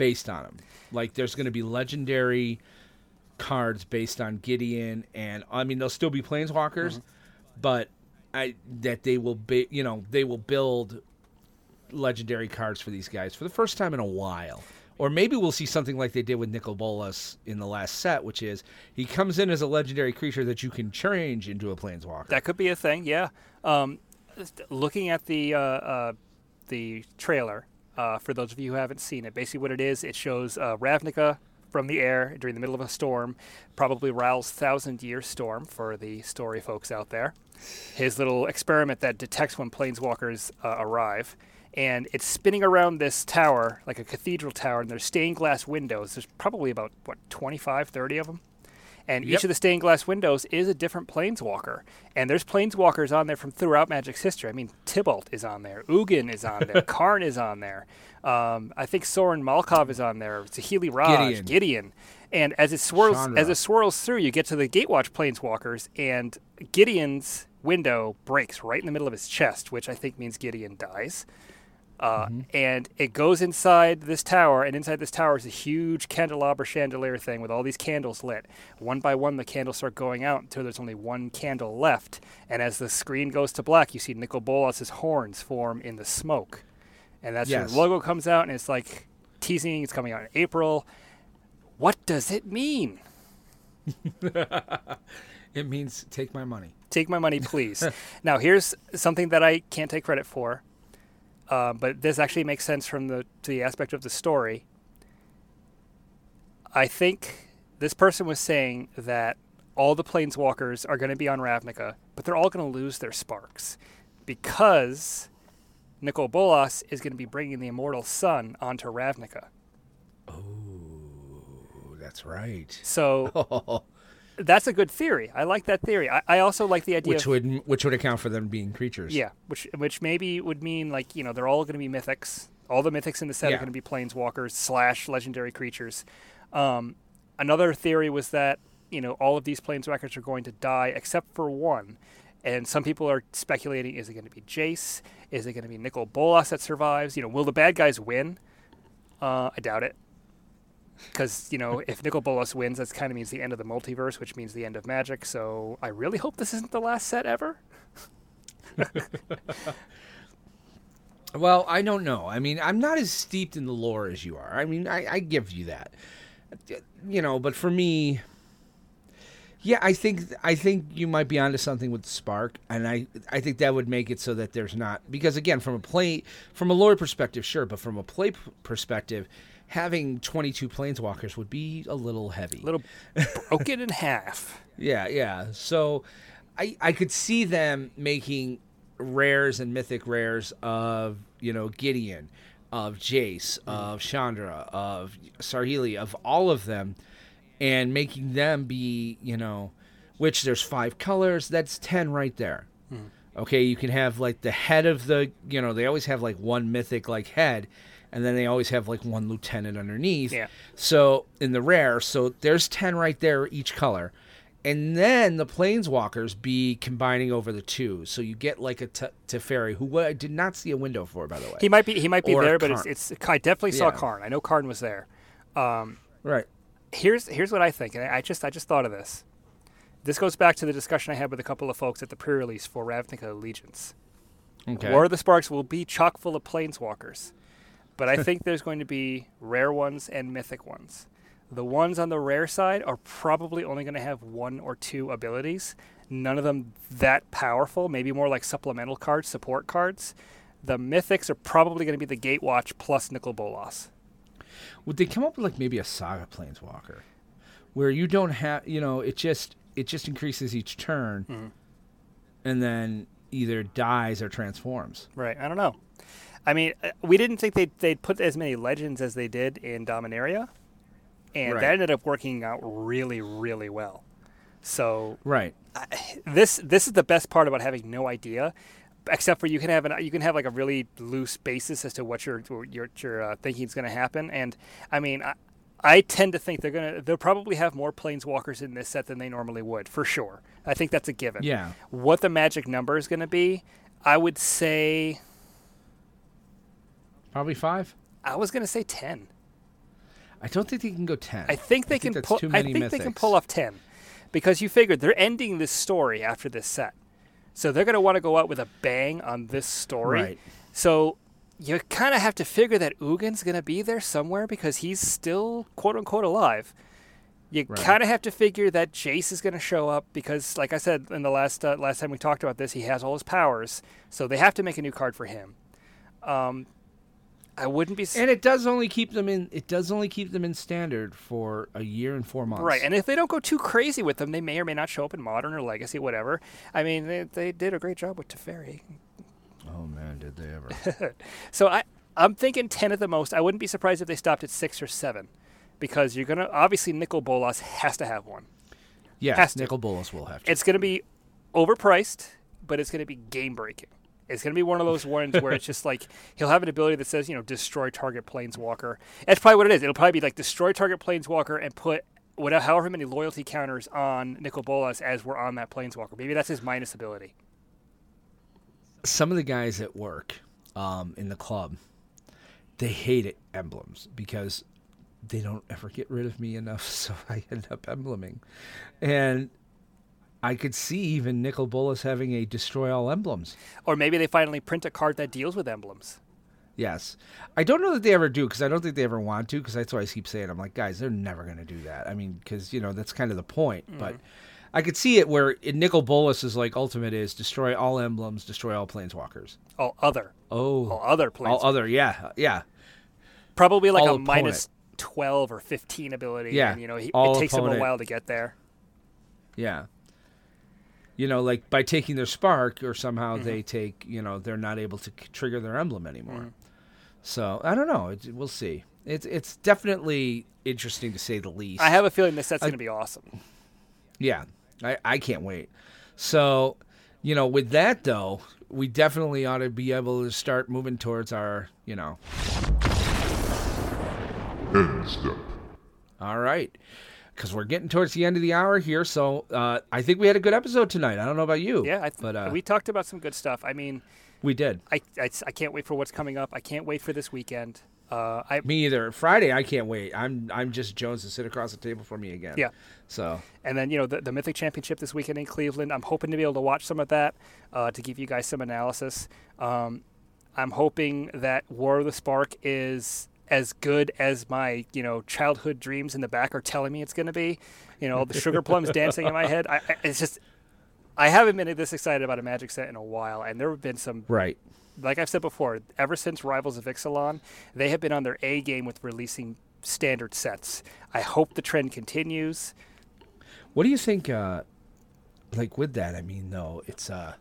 based on them. Like there's going to be legendary cards based on Gideon, and I mean they'll still be planeswalkers, mm-hmm. but I that they will be, you know, they will build legendary cards for these guys for the first time in a while. Or maybe we'll see something like they did with Nicol Bolas in the last set, which is he comes in as a legendary creature that you can change into a planeswalker. That could be a thing, yeah. Um, looking at the uh, uh, the trailer, uh, for those of you who haven't seen it, basically what it is, it shows uh, Ravnica from the air during the middle of a storm, probably Ral's Thousand Year Storm for the story folks out there. His little experiment that detects when planeswalkers uh, arrive. And it's spinning around this tower, like a cathedral tower, and there's stained glass windows. There's probably about, what, twenty-five, thirty of them? And Yep. each of the stained glass windows is a different planeswalker. And there's planeswalkers on there from throughout Magic's history. I mean, Tybalt is on there. Ugin is on there. Karn is on there. Um, I think Sorin Malkov is on there. Saheeli Raj. Gideon. Gideon. And as it swirls Chandra. as it swirls through, you get to the Gatewatch planeswalkers, and Gideon's window breaks right in the middle of his chest, which I think means Gideon dies. Uh, mm-hmm. And it goes inside this tower, and inside this tower is a huge candelabra chandelier thing with all these candles lit. One by one, the candles start going out until there's only one candle left. And as the screen goes to black, you see Nicol Bolas' horns form in the smoke. And that's Yes. when the logo comes out, and it's like teasing it's coming out in April. What does it mean? It means take my money. Take my money, please. Now, here's something that I can't take credit for. Uh, but this actually makes sense from the to the aspect of the story. I think this person was saying that all the planeswalkers are going to be on Ravnica, but they're all going to lose their sparks because Nicol Bolas is going to be bringing the Immortal Sun onto Ravnica. Oh, that's right. So that's a good theory. I like that theory. I, I also like the idea Which of, would which would account for them being creatures. yeah, which which maybe would mean like, you know, they're all going to be mythics. All the mythics in the set Yeah. are going to be planeswalkers slash legendary creatures. Um, another theory was that, you know, all of these planeswalkers are going to die except for one. And some people are speculating, is it going to be Jace? Is it going to be Nicol Bolas that survives? You know, will the bad guys win? Uh, I doubt it. Because, you know, if Nicol Bolas wins, that kind of means the end of the multiverse, which means the end of Magic. So I really hope this isn't the last set ever. Well, I don't know. I mean, I'm not as steeped in the lore as you are. I mean, I, I give you that. You know, but for me, yeah, I think I think you might be onto something with Spark, and I I think that would make it so that there's not, because again, from a play from a lore perspective, sure, but from a play p- perspective, having twenty-two planeswalkers would be a little heavy. A little broken in half. Yeah, yeah. So I I could see them making rares and mythic rares of, you know, Gideon, of Jace, of Chandra, of Saheeli, of all of them, and making them be, you know, which there's five colors, that's ten right there. Hmm. Okay, you can have like the head of the, you know, they always have like one mythic like head, and then they always have like one lieutenant underneath. Yeah. So in the rare, so there's ten right there each color. And then the planeswalkers be combining over the two, so you get like a t- Teferi, who I did not see a window for, by the way. He might be he might be Or there, but Karn. it's, it's I definitely saw Yeah. Karn. I know Karn was there. Um, Right. here's here's what I think, and I just I just thought of this. This goes back to the discussion I had with a couple of folks at the pre-release for Ravnica Allegiance. Okay. War of the Sparks will be chock full of planeswalkers, but I think there's going to be rare ones and mythic ones. The ones on the rare side are probably only going to have one or two abilities. None of them that powerful, maybe more like supplemental cards, support cards. The mythics are probably going to be the Gatewatch plus Nicol Bolas. Would they come up with like maybe a Saga Planeswalker, where you don't have, you know, it just it just increases each turn, Mm-hmm. and then either dies or transforms. Right, I don't know. I mean, uh, we didn't think they'd, they'd put as many legends as they did in Dominaria, and Right. that ended up working out really, really well. So Right. this this is the best part about having no idea, except for you can have an you can have like a really loose basis as to what your your your uh, thinking is going to happen. And I mean, I, I tend to think they're gonna they'll probably have more planeswalkers in this set than they normally would, for sure. I think that's a given. Yeah. What the magic number is going to be, I would say Probably five. I was going to say ten. I don't think they can go ten. I think they I think can that's pull. too I many think they can mythics. pull off ten, because you figured they're ending this story after this set, so they're going to want to go out with a bang on this story. Right. So you kind of have to figure that Ugin's going to be there somewhere because he's still quote unquote alive. You Right. kind of have to figure that Jace is going to show up because, like I said in the last uh, last time we talked about this, he has all his powers, so they have to make a new card for him. Um, I wouldn't be. s- And it does only keep them in. It does only keep them in standard for a year and four months. Right, and if they don't go too crazy with them, they may or may not show up in Modern or Legacy, whatever. I mean, they, they did a great job with Teferi. Oh man, did they ever? So I, I'm thinking ten at the most. I wouldn't be surprised if they stopped at six or seven, because you're gonna obviously Nicol Bolas has to have one. Yes, Has to. Nicol Bolas will have to. It's gonna be overpriced, but it's gonna be game breaking. It's gonna be one of those ones where it's just like he'll have an ability that says, you know, destroy target planeswalker. That's probably what it is. It'll probably be like destroy target planeswalker and put whatever, however many loyalty counters on Nicol Bolas as we're on that planeswalker. Maybe that's his minus ability. Some of the guys at work um, in the club, they hate it, emblems because they don't ever get rid of me enough, so I end up embleming. And I could see even Nicol Bolas having a destroy all emblems. Or maybe they finally print a card that deals with emblems. Yes. I don't know that they ever do because I don't think they ever want to because that's why I keep saying, I'm like, guys, they're never going to do that. I mean, because, you know, that's kind of the point. Mm. But I could see it where in Nicol Bolas is like ultimate is destroy all emblems, destroy all planeswalkers. All other. Oh. All other All planeswalkers. other, yeah, yeah. Probably like all a minus twelve or fifteen ability. Yeah, And, you know, he, all it takes him opponent. a while to get there. Yeah. You know, like by taking their spark or somehow Mm-hmm. they take, you know, they're not able to c- trigger their emblem anymore. Mm-hmm. So I don't know. It, we'll see. It's it's definitely interesting to say the least. I have a feeling this set's I- going to be awesome. Yeah, I, I can't wait. So, you know, with that though, we definitely ought to be able to start moving towards our, you know. End step. All right. Because we're getting towards the end of the hour here, so uh, I think we had a good episode tonight. I don't know about you. Yeah, I th- but uh, we talked about some good stuff. I mean, we did. I, I, I can't wait for what's coming up. I can't wait for this weekend. Uh, I Me either. Friday, I can't wait. I'm I'm just Jones to sit across the table from me again. Yeah. So And then, you know, the, the Mythic Championship this weekend in Cleveland. I'm hoping to be able to watch some of that uh, to give you guys some analysis. Um, I'm hoping that War of the Spark is as good as my, you know, childhood dreams in the back are telling me it's going to be. You know, the sugar plums dancing in my head. I, I, it's just, I haven't been this excited about a Magic set in a while, and there have been some, right. like I've said before, ever since Rivals of Ixalan, they have been on their A game with releasing standard sets. I hope the trend continues. What do you think? Uh, like with that, I mean, though, it's uh.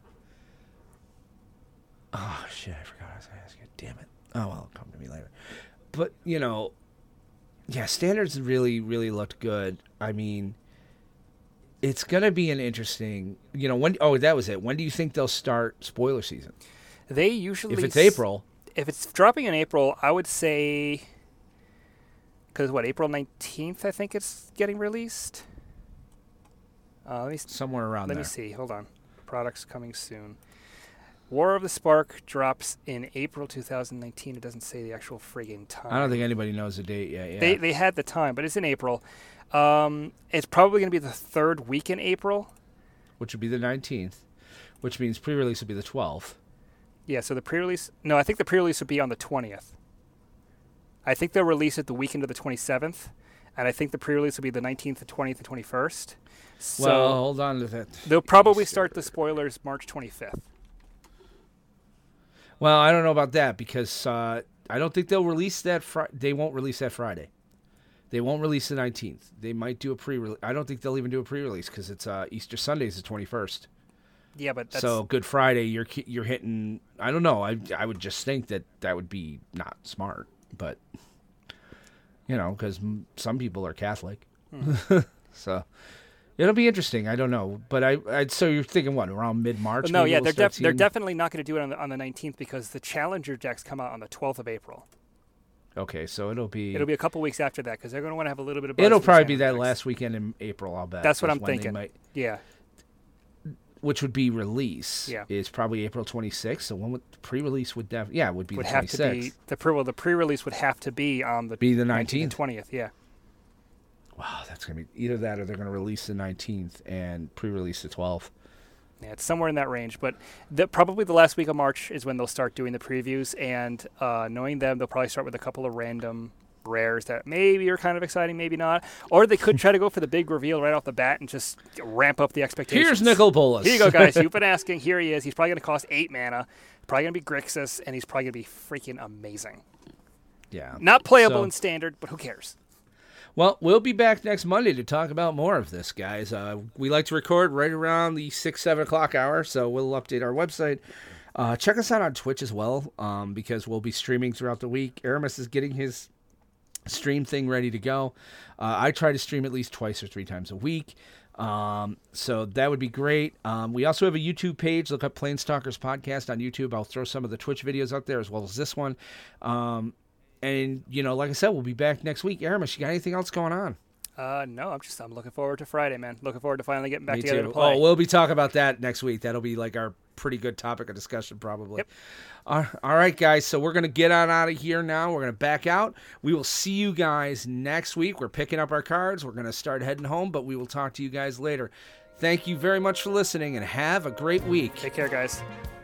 Oh shit! I forgot I was going to ask you. Damn it! Oh well, it'll come to me later. But you know, yeah, standards really, really looked good. I mean, it's gonna be an interesting. You know, when? Oh, that was it. When do you think they'll start spoiler season? They usually, If it's s- April, if it's dropping in April, I would say, because what, April nineteenth, I think it's getting released. Uh, let me s- somewhere around let there. me see. Hold on. Products coming soon. War of the Spark drops in April two thousand nineteen. It doesn't say the actual friggin' time. I don't think anybody knows the date yet. Yeah. They they had the time, but it's in April. Um, it's probably going to be the third week in April. which would be the nineteenth, which means pre-release would be the twelfth. Yeah, so the pre-release... No, I think the pre-release would be on the twentieth. I think they'll release it the weekend of the twenty-seventh, and I think the pre-release will be the nineteenth, the twentieth, and twenty-first. So well, hold on to that. they'll probably start the spoilers March twenty-fifth. Well, I don't know about that because uh, I don't think they'll release that. Fri- they won't release that Friday. They won't release the nineteenth. They might do a pre-release. I don't think they'll even do a pre-release because it's uh, Easter Sunday is the twenty-first. Yeah, but that's... So Good Friday, you're ki- you're hitting. I don't know. I I would just think that that would be not smart, but you know, because m- some people are Catholic, so it'll be interesting. I don't know, but I, I so you're thinking what around mid March? But no, yeah, they're def- they're definitely not going to do it on the, on the nineteenth because the Challenger decks come out on the twelfth of April. Okay, so it'll be It'll be a couple weeks after that because they're going to want to have a little bit of buzz it'll for the probably be that Challenger decks. last weekend in April. I'll bet. That's what is I'm when they thinking. might- Yeah. which would be release, Yeah. is probably April twenty-sixth. So when would pre-release would def- yeah would be would the have to twenty-sixth. be the pre well the pre-release would have to be on the Be the nineteenth nineteenth. and twentieth. Yeah. Wow, that's gonna be either that or they're gonna release the nineteenth and pre-release the twelfth. Yeah, it's somewhere in that range, but the, probably the last week of March is when they'll start doing the previews, and uh, knowing them, they'll probably start with a couple of random rares that maybe are kind of exciting, maybe not, or they could try to go for the big reveal right off the bat and just ramp up the expectations. Here's Nicol Bolas. Here you go, guys. You've been asking. Here he is. He's probably going to cost eight mana, probably going to be Grixis, and he's probably going to be freaking amazing. Yeah. Not playable So- in Standard, but who cares? Well, we'll be back next Monday to talk about more of this, guys. Uh, we like to record right around the six, seven o'clock hour, so we'll update our website. Uh, check us out on Twitch as well, um, because we'll be streaming throughout the week. Aramis is getting his stream thing ready to go. Uh, I try to stream at least twice or three times a week, um, so that would be great. Um, we also have a YouTube page. Look up Planestalkers Podcast on YouTube. I'll throw some of the Twitch videos up there as well as this one. Um, And, you know, like I said, we'll be back next week. Aramis, you got anything else going on? Uh, no, I'm just I'm looking forward to Friday, man. Looking forward to finally getting back Me together too. to play. Oh, we'll be talking about that next week. That'll be like our pretty good topic of discussion, probably. Yep. Uh, all right, guys. So we're going to get on out of here now. We're going to back out. We will see you guys next week. We're picking up our cards. We're going to start heading home, but we will talk to you guys later. Thank you very much for listening, and have a great week. Take care, guys.